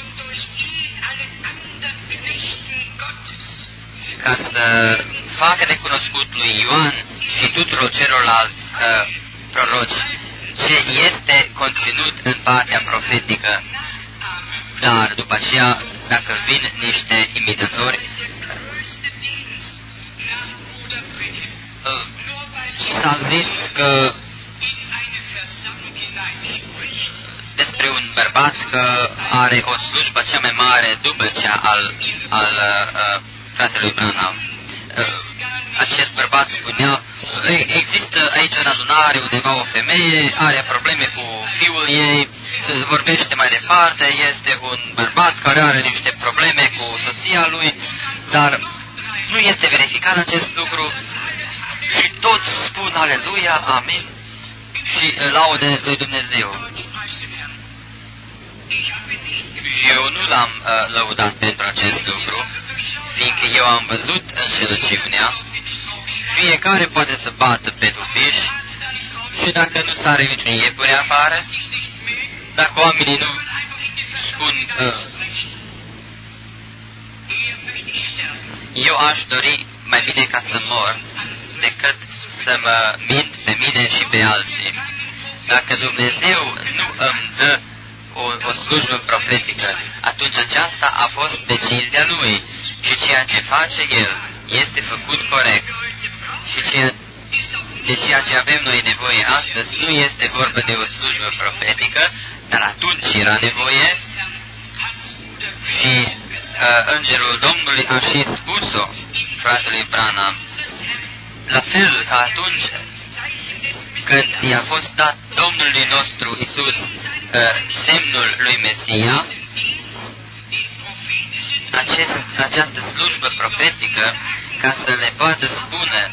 ca să facă de cunoscut lui Ioan și tuturor celorlalți uh, proroci ce este conținut în partea profetică. Dar după aceea, dacă vin niște imitatori, uh, s-a zis că despre un bărbat că are o slujbă cea mai mare după cea al, al uh, fratelui Branham. acest bărbat spunea, există aici în adunare undeva o femeie, are probleme cu fiul ei, vorbește mai departe, este un bărbat care are niște probleme cu soția lui, dar nu este verificat acest lucru și toți spun aleluia, amin și laude lui Dumnezeu. Eu nu l-am uh, lăudat pentru acest lucru, fiindcă eu am văzut înșelăciunea, fiecare poate să bată pe tufiș și dacă nu sare niciun iepure afară, dacă oamenii nu spun uh, eu aș dori mai bine ca să mor decât să mă mint pe mine și pe alții. Dacă Dumnezeu nu îmi dă o, o slujbă profetică, atunci aceasta a fost decizia Lui și ceea ce face El este făcut corect. Și ceea, de ceea ce avem noi nevoie astăzi nu este vorba de o slujbă profetică, dar atunci era nevoie și uh, Îngerul Domnului a și spus-o fratelui Branham. La fel ca atunci când i-a fost dat Domnului nostru Iisus uh, semnul lui Mesia, acest, această slujbă profetică, ca să le poată spune,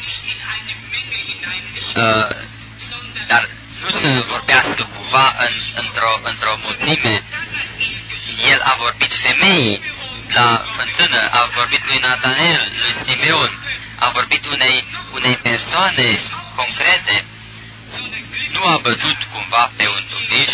uh, dar nu să vorbească cumva în, într-o, într-o mulțime. El a vorbit femeii la fântână, a vorbit lui Natanel, lui Simeon, a vorbit unei, unei persoane concrete. Nu a bătut cumva pe un tufiș,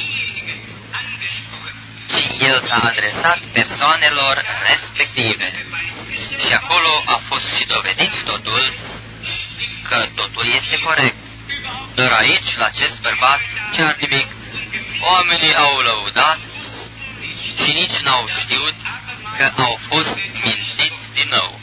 ci el s-a adresat persoanelor respective. Și acolo a fost și dovedit totul, că totul este corect. Dar aici, la acest bărbat, chiar nimic. Oamenii au lăudat și nici n-au știut că au fost mințiți din nou.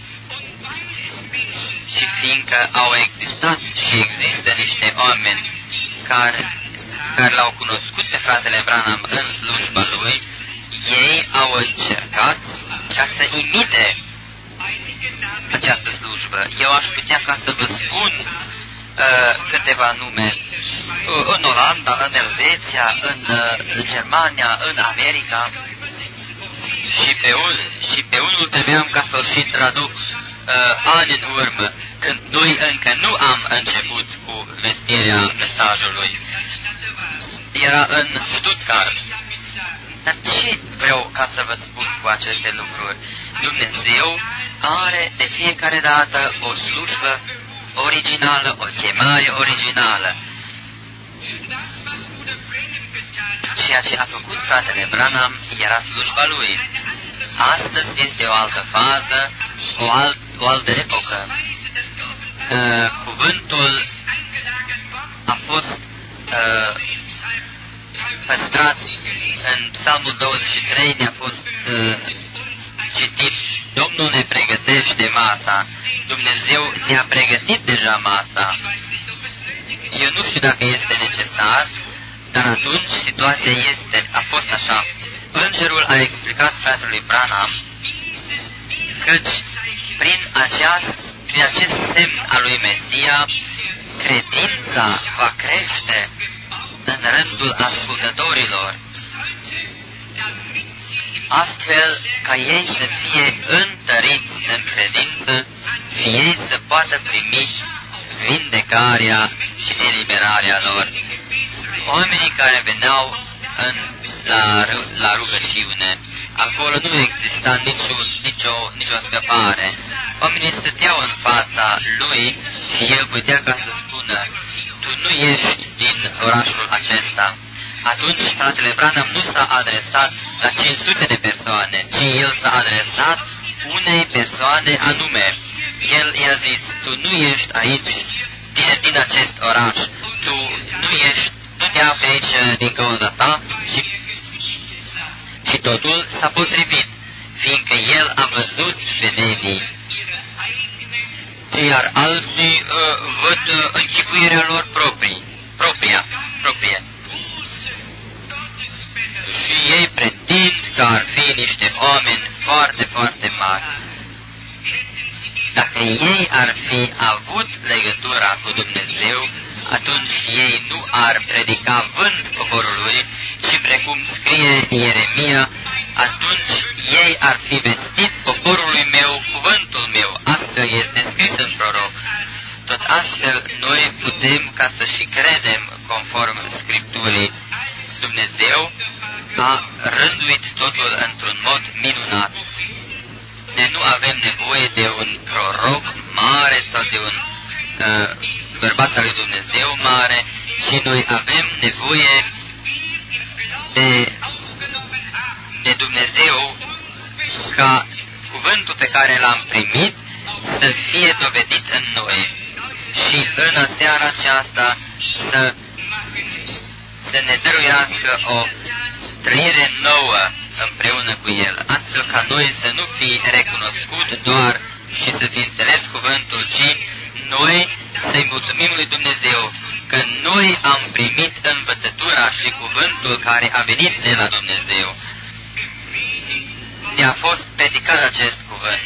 Și fiindcă au existat și există niște oameni care, care l-au cunoscut pe fratele Branham în slujba lui, ei au încercat ca să imite această slujbă. Eu aș putea ca să vă spun uh, câteva nume uh, în Olanda, în Elveția, în, uh, în Germania, în America și pe, un, și pe unul trebuiam ca să-l și traduc uh, ani în urmă, când noi încă nu am început cu vestirea mesajului. Era în Stuttgart. Dar ce vreau ca să vă spun cu aceste lucruri? Dumnezeu are de fiecare dată o slujbă originală, o chemare originală. Ceea ce a făcut fratele Branham era slujba lui. Astăzi este o altă fază, o, alt, o altă epocă. Uh, cuvântul a fost uh, păstrat în Psalmul douăzeci și trei, ne-a fost uh, citit, Domnul ne pregătește masa, Dumnezeu ne-a pregătit deja masa. Eu nu știu dacă este necesar, dar atunci situația este, a fost așa. Îngerul a explicat fratelui Branham căci prin, aceast, prin acest semn al lui Mesia, credința va crește în rândul ascultătorilor, astfel ca ei să fie întăriți în credință și ei să poată primi vindecarea și eliberarea lor. Oamenii care veneau în, la, la rugăciune, acolo nu exista nicio, nicio, nicio scăpare. Oamenii stăteau în fața lui și el putea ca să spună, tu nu ești din orașul acesta. Atunci fratele Branham nu s-a adresat la cinci sute de persoane, ci el s-a adresat unei persoane anume. El i-a zis, tu nu ești aici din, din acest oraș, tu nu ești, nu te afli aici din cauza ta și, și totul s-a potrivit, fiindcă el a văzut vedenii. Iar alții uh, văd uh, închipuirea lor proprii, propria, proprie. Și ei pretind că ar fi niște oameni foarte, foarte mari. Dacă ei ar fi avut legătura cu Dumnezeu, atunci ei nu ar predica vânt poporului, ci precum scrie Ieremia, atunci ei ar fi vestit poporului meu cuvântul meu. Astfel este scris în proroc. Tot astfel noi putem ca să și credem conform Scripturii. Dumnezeu a rânduit totul într-un mod minunat. Noi nu avem nevoie de un proroc mare sau de un uh, bărbat al lui Dumnezeu mare, ci noi avem nevoie de, de Dumnezeu ca cuvântul pe care l-am primit să fie dovedit în noi. Și în seara aceasta să, să ne dăruiască o trăire nouă împreună cu El, astfel ca noi să nu fi recunoscut doar și să fi înțeles cuvântul, ci noi să-i mulțumim lui Dumnezeu că noi am primit învățătura și cuvântul care a venit de la Dumnezeu. Ne-a fost predicat acest cuvânt.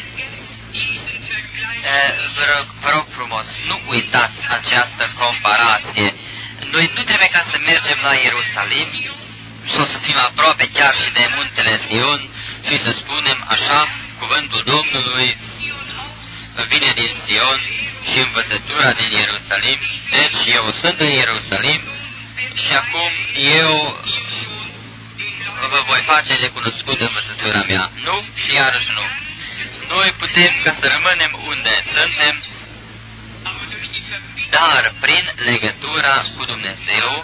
Vă rog, vă rog frumos, nu uitați această comparație. Noi nu trebuie ca să mergem la Ierusalim, sau să fim aproape chiar și de muntele Sion și să spunem așa, cuvântul Domnului vine din Sion și învățătura din Ierusalim, deci eu sunt în Ierusalim și acum eu vă voi face recunoscut învățătura mea. Nu și iarăși nu. Noi putem ca să rămânem unde suntem, dar prin legătura cu Dumnezeu,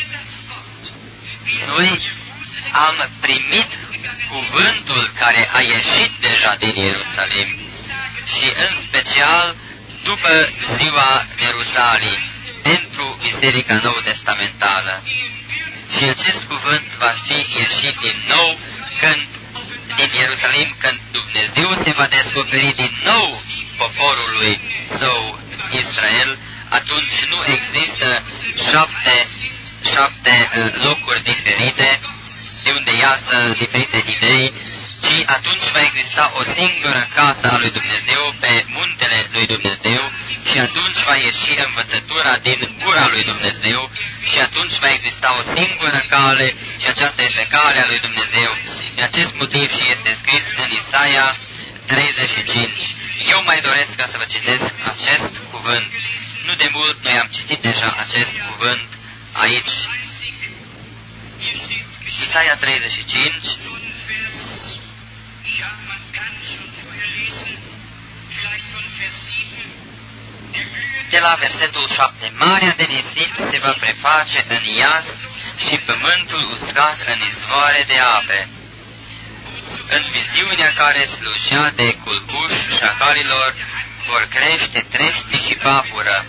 noi am primit cuvântul care a ieșit deja din Ierusalim și în special după ziua Ierusalim pentru Biserica Nou Testamentală. Și acest cuvânt va fi ieșit din nou când din Ierusalim, când Dumnezeu se va descoperi din nou poporului său Israel, atunci nu există șapte, șapte uh, locuri diferite de unde iasă diferite idei, ci atunci va exista o singură casă a lui Dumnezeu pe muntele lui Dumnezeu și atunci va ieși învățătura din gura lui Dumnezeu și atunci va exista o singură cale și aceasta este calea lui Dumnezeu. Din acest motiv și este scris în Isaia treizeci și cinci. Eu mai doresc ca să vă citesc acest cuvânt. Nu de mult noi am citit deja acest cuvânt aici. Isaia treizeci și cinci. De la versetul șapte. Marea de nisip se va preface în ias și pământul uscat în izvoare de ape. În viziunea care slujea de culcuș șacalilor vor crește trești și papură.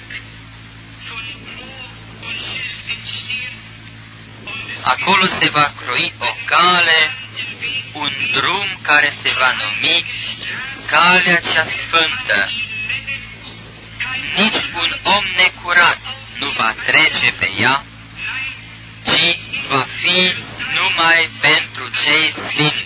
Acolo se va croi o cale, un drum care se va numi Calea cea Sfântă. Nici un om necurat nu va trece pe ea, ci va fi numai pentru cei sfinți.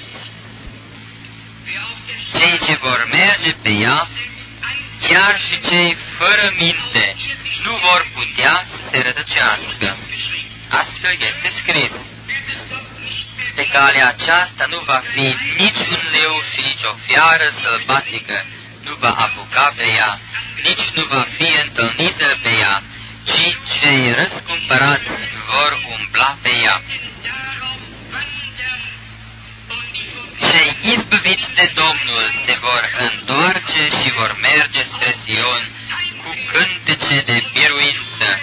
Cei ce vor merge pe ea, chiar și cei fără minte, nu vor putea să se rătăcească. Astfel este scris. Pe calea aceasta nu va fi nici un leu și nici o fiară sălbatică nu va apuca pe ea, nici nu va fi întâlnită pe ea, ci cei răscumpărați vor umbla pe ea. Cei izbăviți de Domnul se vor întoarce și vor merge spre Sion cu cântece de biruință.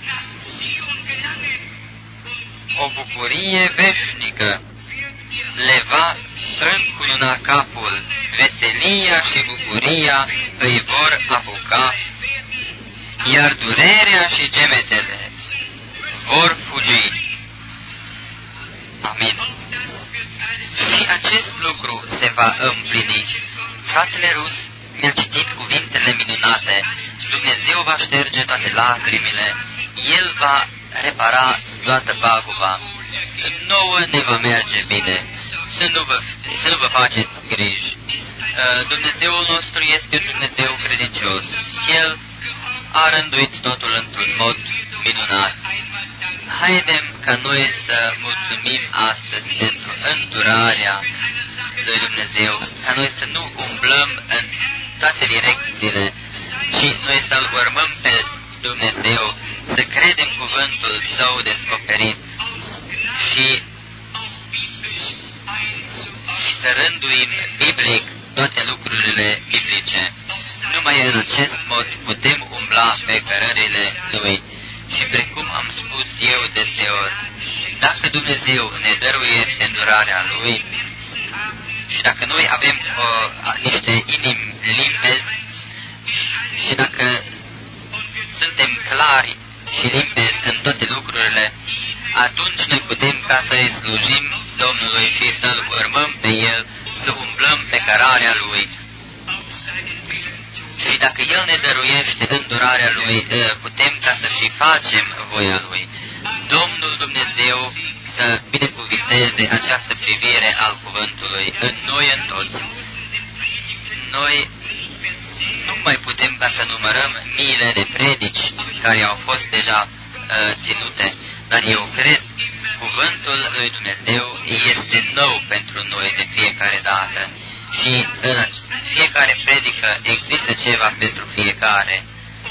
O bucurie veșnică le va încununa capul, veselia și bucuria îi vor apuca, iar durerea și gemetele vor fugi. Amin. Și acest lucru se va împlini. Fratele Rus mi-a citit cuvintele minunate. Dumnezeu va șterge toate lacrimile. El va repara toată paguba. Nouă ne va merge bine. Să nu vă, să nu vă faceți griji. Dumnezeul nostru este un Dumnezeu credincios. El a rânduit totul într-un mod minunat. Haidem ca noi să mulțumim astăzi pentru îndurarea lui Dumnezeu, ca noi să nu umblăm în toate direcțiile, ci noi să-L urmăm pe Dumnezeu, să credem cuvântul Său descoperit și, și să rânduim biblic toate lucrurile biblice. Numai în acest mod putem umbla pe cărările Lui. Și precum am spus eu deseori, dacă Dumnezeu ne dăruiește îndurarea Lui și dacă noi avem uh, niște inimi limpezi și dacă suntem clari și limpezi în toate lucrurile, atunci noi putem ca să-i slujim Domnului și să-L urmăm pe El, să umblăm pe cărarea Lui. Și dacă El ne dăruiește îndurarea Lui, putem ca să și facem voia Lui. Domnul Dumnezeu să binecuvinteze această privire al cuvântului în noi în toți. Noi nu mai putem ca să numărăm miile de predici care au fost deja uh, ținute, dar eu cred cuvântul lui Dumnezeu este nou pentru noi de fiecare dată. Și în fiecare predică există ceva pentru fiecare.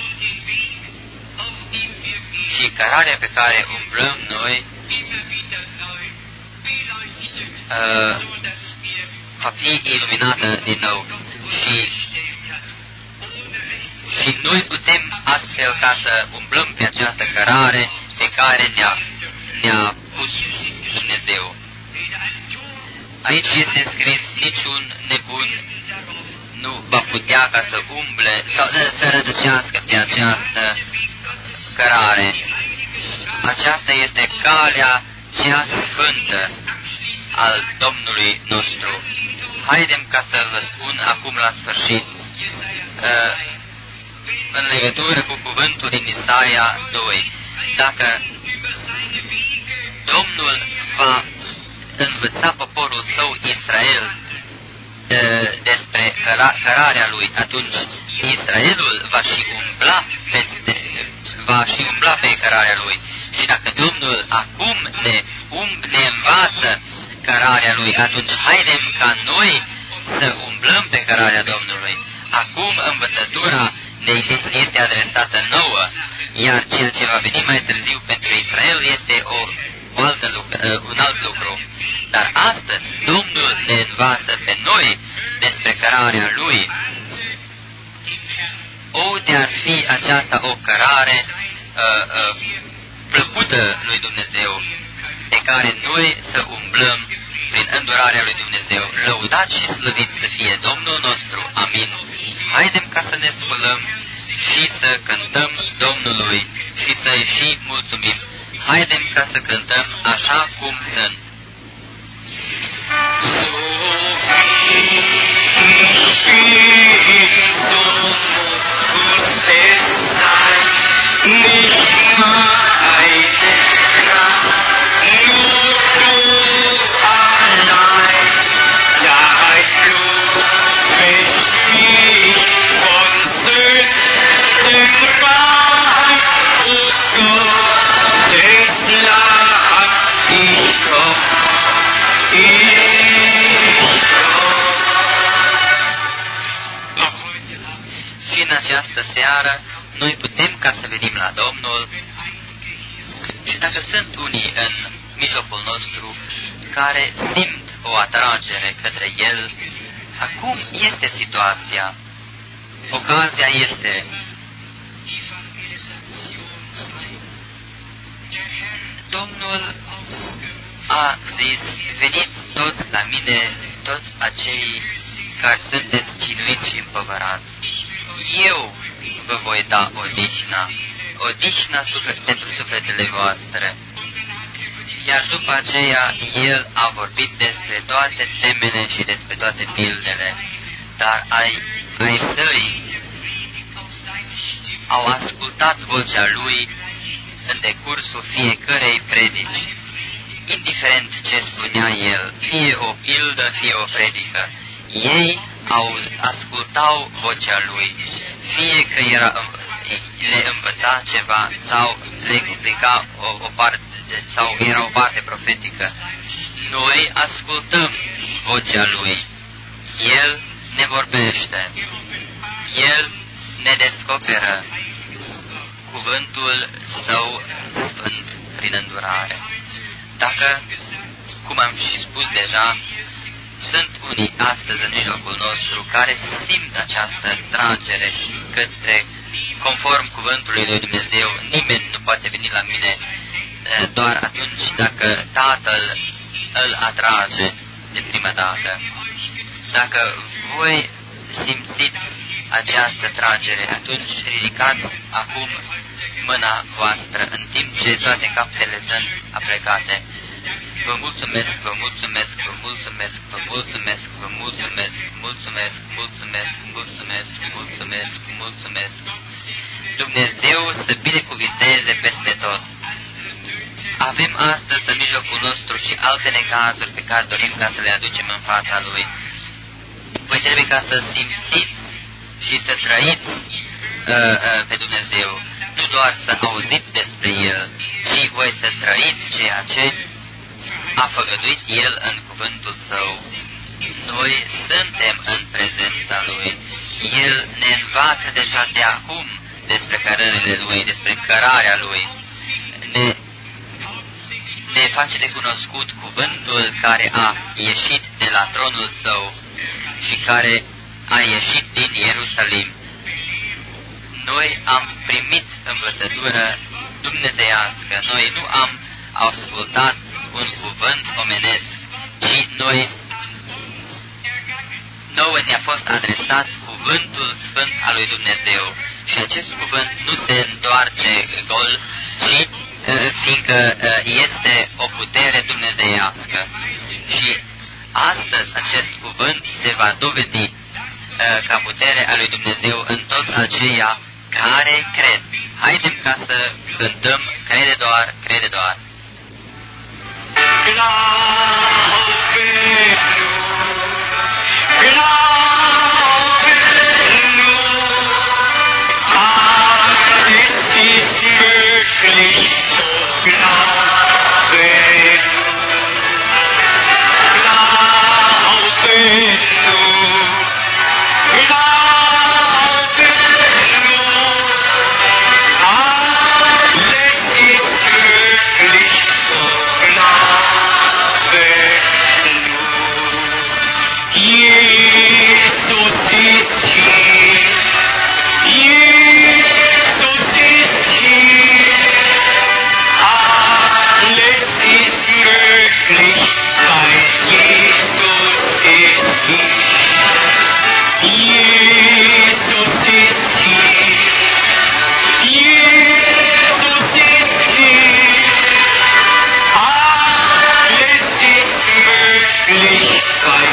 Și cărarea pe care umblăm noi uh, va fi iluminată din nou. Și, și noi putem astfel ca să umblăm pe această cărare pe care ne-a, ne-a pus Dumnezeu. Aici este scris, niciun nebun nu va putea ca să umble sau să rădăcească pe această cărare. Aceasta este calea cea sfântă al Domnului nostru. Haidem ca să vă spun acum la sfârșit, în legătură cu cuvântul din Isaia doi. Dacă Domnul va învăța poporul său Israel despre cărarea lui, atunci Israelul va și umbla peste, va și umbla pe cărarea lui. Și dacă Domnul acum ne, um, ne învață cărarea lui, atunci haidem ca noi să umblăm pe cărarea Domnului. Acum învățătura ne este adresată nouă, iar ceea ce va veni mai târziu pentru Israel este o, o altă lucru, un alt lucru. Dar astăzi Domnul ne învață pe noi despre cărarea Lui. O, de-ar fi aceasta o cărare uh, uh, plăcută lui Dumnezeu, pe care noi să umblăm prin îndurarea lui Dumnezeu. Lăudat și slăvit să fie Domnul nostru. Amin. Haidem ca să ne sculăm și să cântăm Domnului și să-i și mulțumim. Haidem ca să cântăm așa cum sunt. În această seară noi putem ca să venim la Domnul și dacă sunt unii în mijlocul nostru care simt o atragere către El, acum este situația, ocazia este. Domnul a zis, veniți toți la mine, toți acei care sunteți chinuiți și împovărați. Eu vă voi da odihna, odihna suflet, pentru sufletele voastre. Iar după aceea, El a vorbit despre toate temele și despre toate pildele, dar ai, ai săi au ascultat vocea Lui în decursul fiecărei predici. Indiferent ce spunea El, fie o pildă, fie o predică, ei au, ascultau vocea Lui, fie că era, le învăța ceva sau le explica o, o parte, sau era o parte profetică. Noi ascultăm vocea Lui. El ne vorbește. El ne descoperă cuvântul Său sfânt prin îndurare. Dacă, cum am și spus deja, sunt unii astăzi în mijlocul nostru care simt această tragere către, conform cuvântului lui Dumnezeu, nimeni nu poate veni la mine doar atunci dacă Tatăl îl atrage de prima dată. Dacă voi simțiți această tragere, atunci ridicați acum mâna voastră, în timp ce toate capetele sunt aplecate. Vă mulțumesc, vă mulțumesc, vă mulțumesc, vă mulțumesc, vă mulțumesc, mulțumesc, mulțumesc, mulțumesc, mulțumesc, mulțumesc. Dumnezeu să binecuvinteze peste tot. Avem astăzi în mijlocul nostru și alte necazuri pe care dorim ca să le aducem în fața Lui. Voi trebuie ca să simțiți și să trăiți uh, uh, pe Dumnezeu, nu doar să auziți despre El, ci voi să trăiți ceea ce a făgăduit El în cuvântul Său. Noi suntem în prezența Lui. El ne învață deja de acum despre cărările Lui, despre cărarea Lui. Ne, ne face de cunoscut cuvântul care a ieșit de la tronul Său și care a ieșit din Ierusalim. Noi am primit învățătură dumnezeiască. Noi nu am ascultat un cuvânt omenesc, ci noi, nouă ne-a fost adresat cuvântul sfânt al lui Dumnezeu. Și acest cuvânt nu se întoarce gol, ci fiindcă este o putere dumnezeiască. Și astăzi acest cuvânt se va dovedi ca putere a lui Dumnezeu în toți aceia care cred. Haidem ca să cântăm crede doar, crede doar. Glaube nur, glaube nur, alles ist möglich, glaube nur, glaube nur, glaube nur, alles ist möglich, Jesus ist hier, Jesus ist hier, alles ist möglich, weil Jesus ist hier, Jesus ist hier, Jesus ist hier, alles ist möglich, weil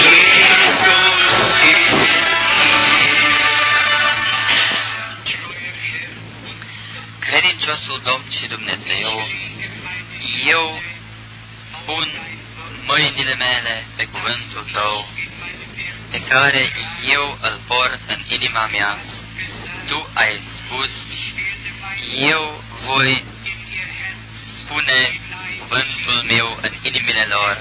Credinciosul Domn și Dumnezeu, eu pun mâinile mele pe cuvântul Tău, pe care eu îl port în inima mea. Tu ai spus, eu voi pune cuvântul meu în inimile lor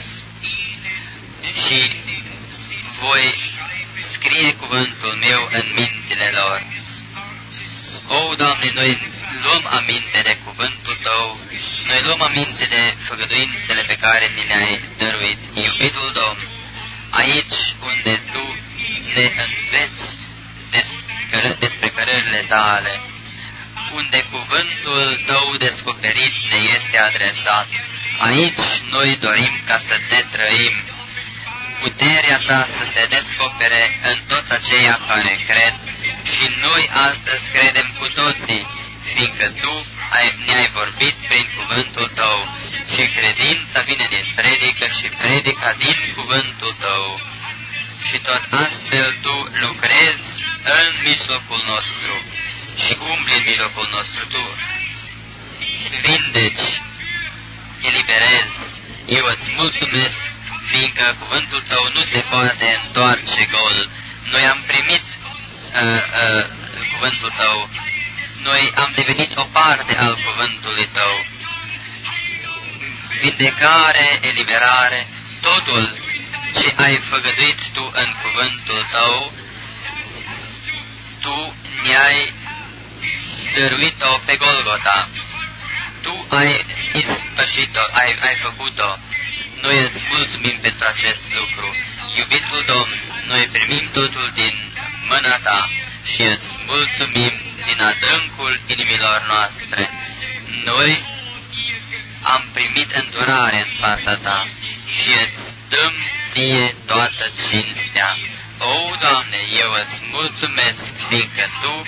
și voi scrie cuvântul meu în mințile lor. O, Doamne, noi luăm aminte de cuvântul Tău, noi luăm aminte de făgăduințele pe care ni le-ai dăruit, iubitul Domn, aici unde Tu ne înveți despre cărările Tale, unde cuvântul Tău descoperit ne este adresat. Aici noi dorim ca să Te trăim, puterea Ta să se descopere în toți aceia care cred și noi astăzi credem cu toții, fiindcă Tu ai, ne-ai vorbit prin cuvântul Tău și credința vine din predică și predica din cuvântul Tău. Și tot astfel Tu lucrezi în mijlocul nostru și umbli în mijlocul nostru. Tu vindeci, eliberezi. Eu îți mulțumesc fiindcă cuvântul Tău nu se poate întoarce gol. Noi am primit uh, uh, cuvântul Tău, noi am devenit o parte al cuvântului Tău. Vindecare, eliberare, totul ce ai făgăduit Tu în cuvântul Tău, Tu ne-ai dăruit-o pe Golgota. Tu ai ispășit-o, ai, ai făcut-o. Noi îți mulțumim pentru acest lucru. Iubitul Domn, noi primim totul din mâna Ta și îți mulțumim din adâncul inimilor noastre. Noi am primit îndurare în fața Ta și îți dăm Ție toată cinstea. O, Doamne, eu îți mulțumesc, fiindcă Tu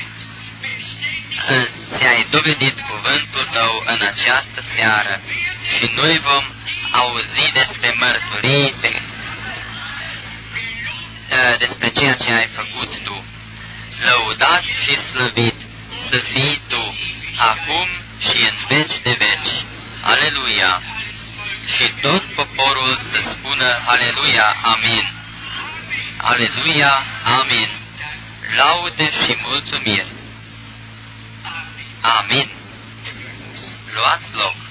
ți-ai dovedit cuvântul Tău în această seară și noi vom auzi despre mărturii, pe, despre ceea ce ai făcut Tu. Lăudat și slăvit să fii Tu, acum și în veci de veci. Aleluia! Și tot poporul să spună Aleluia, Amin. Aleluia, Amin. Laude și mulțumiri. Amin. Luați loc.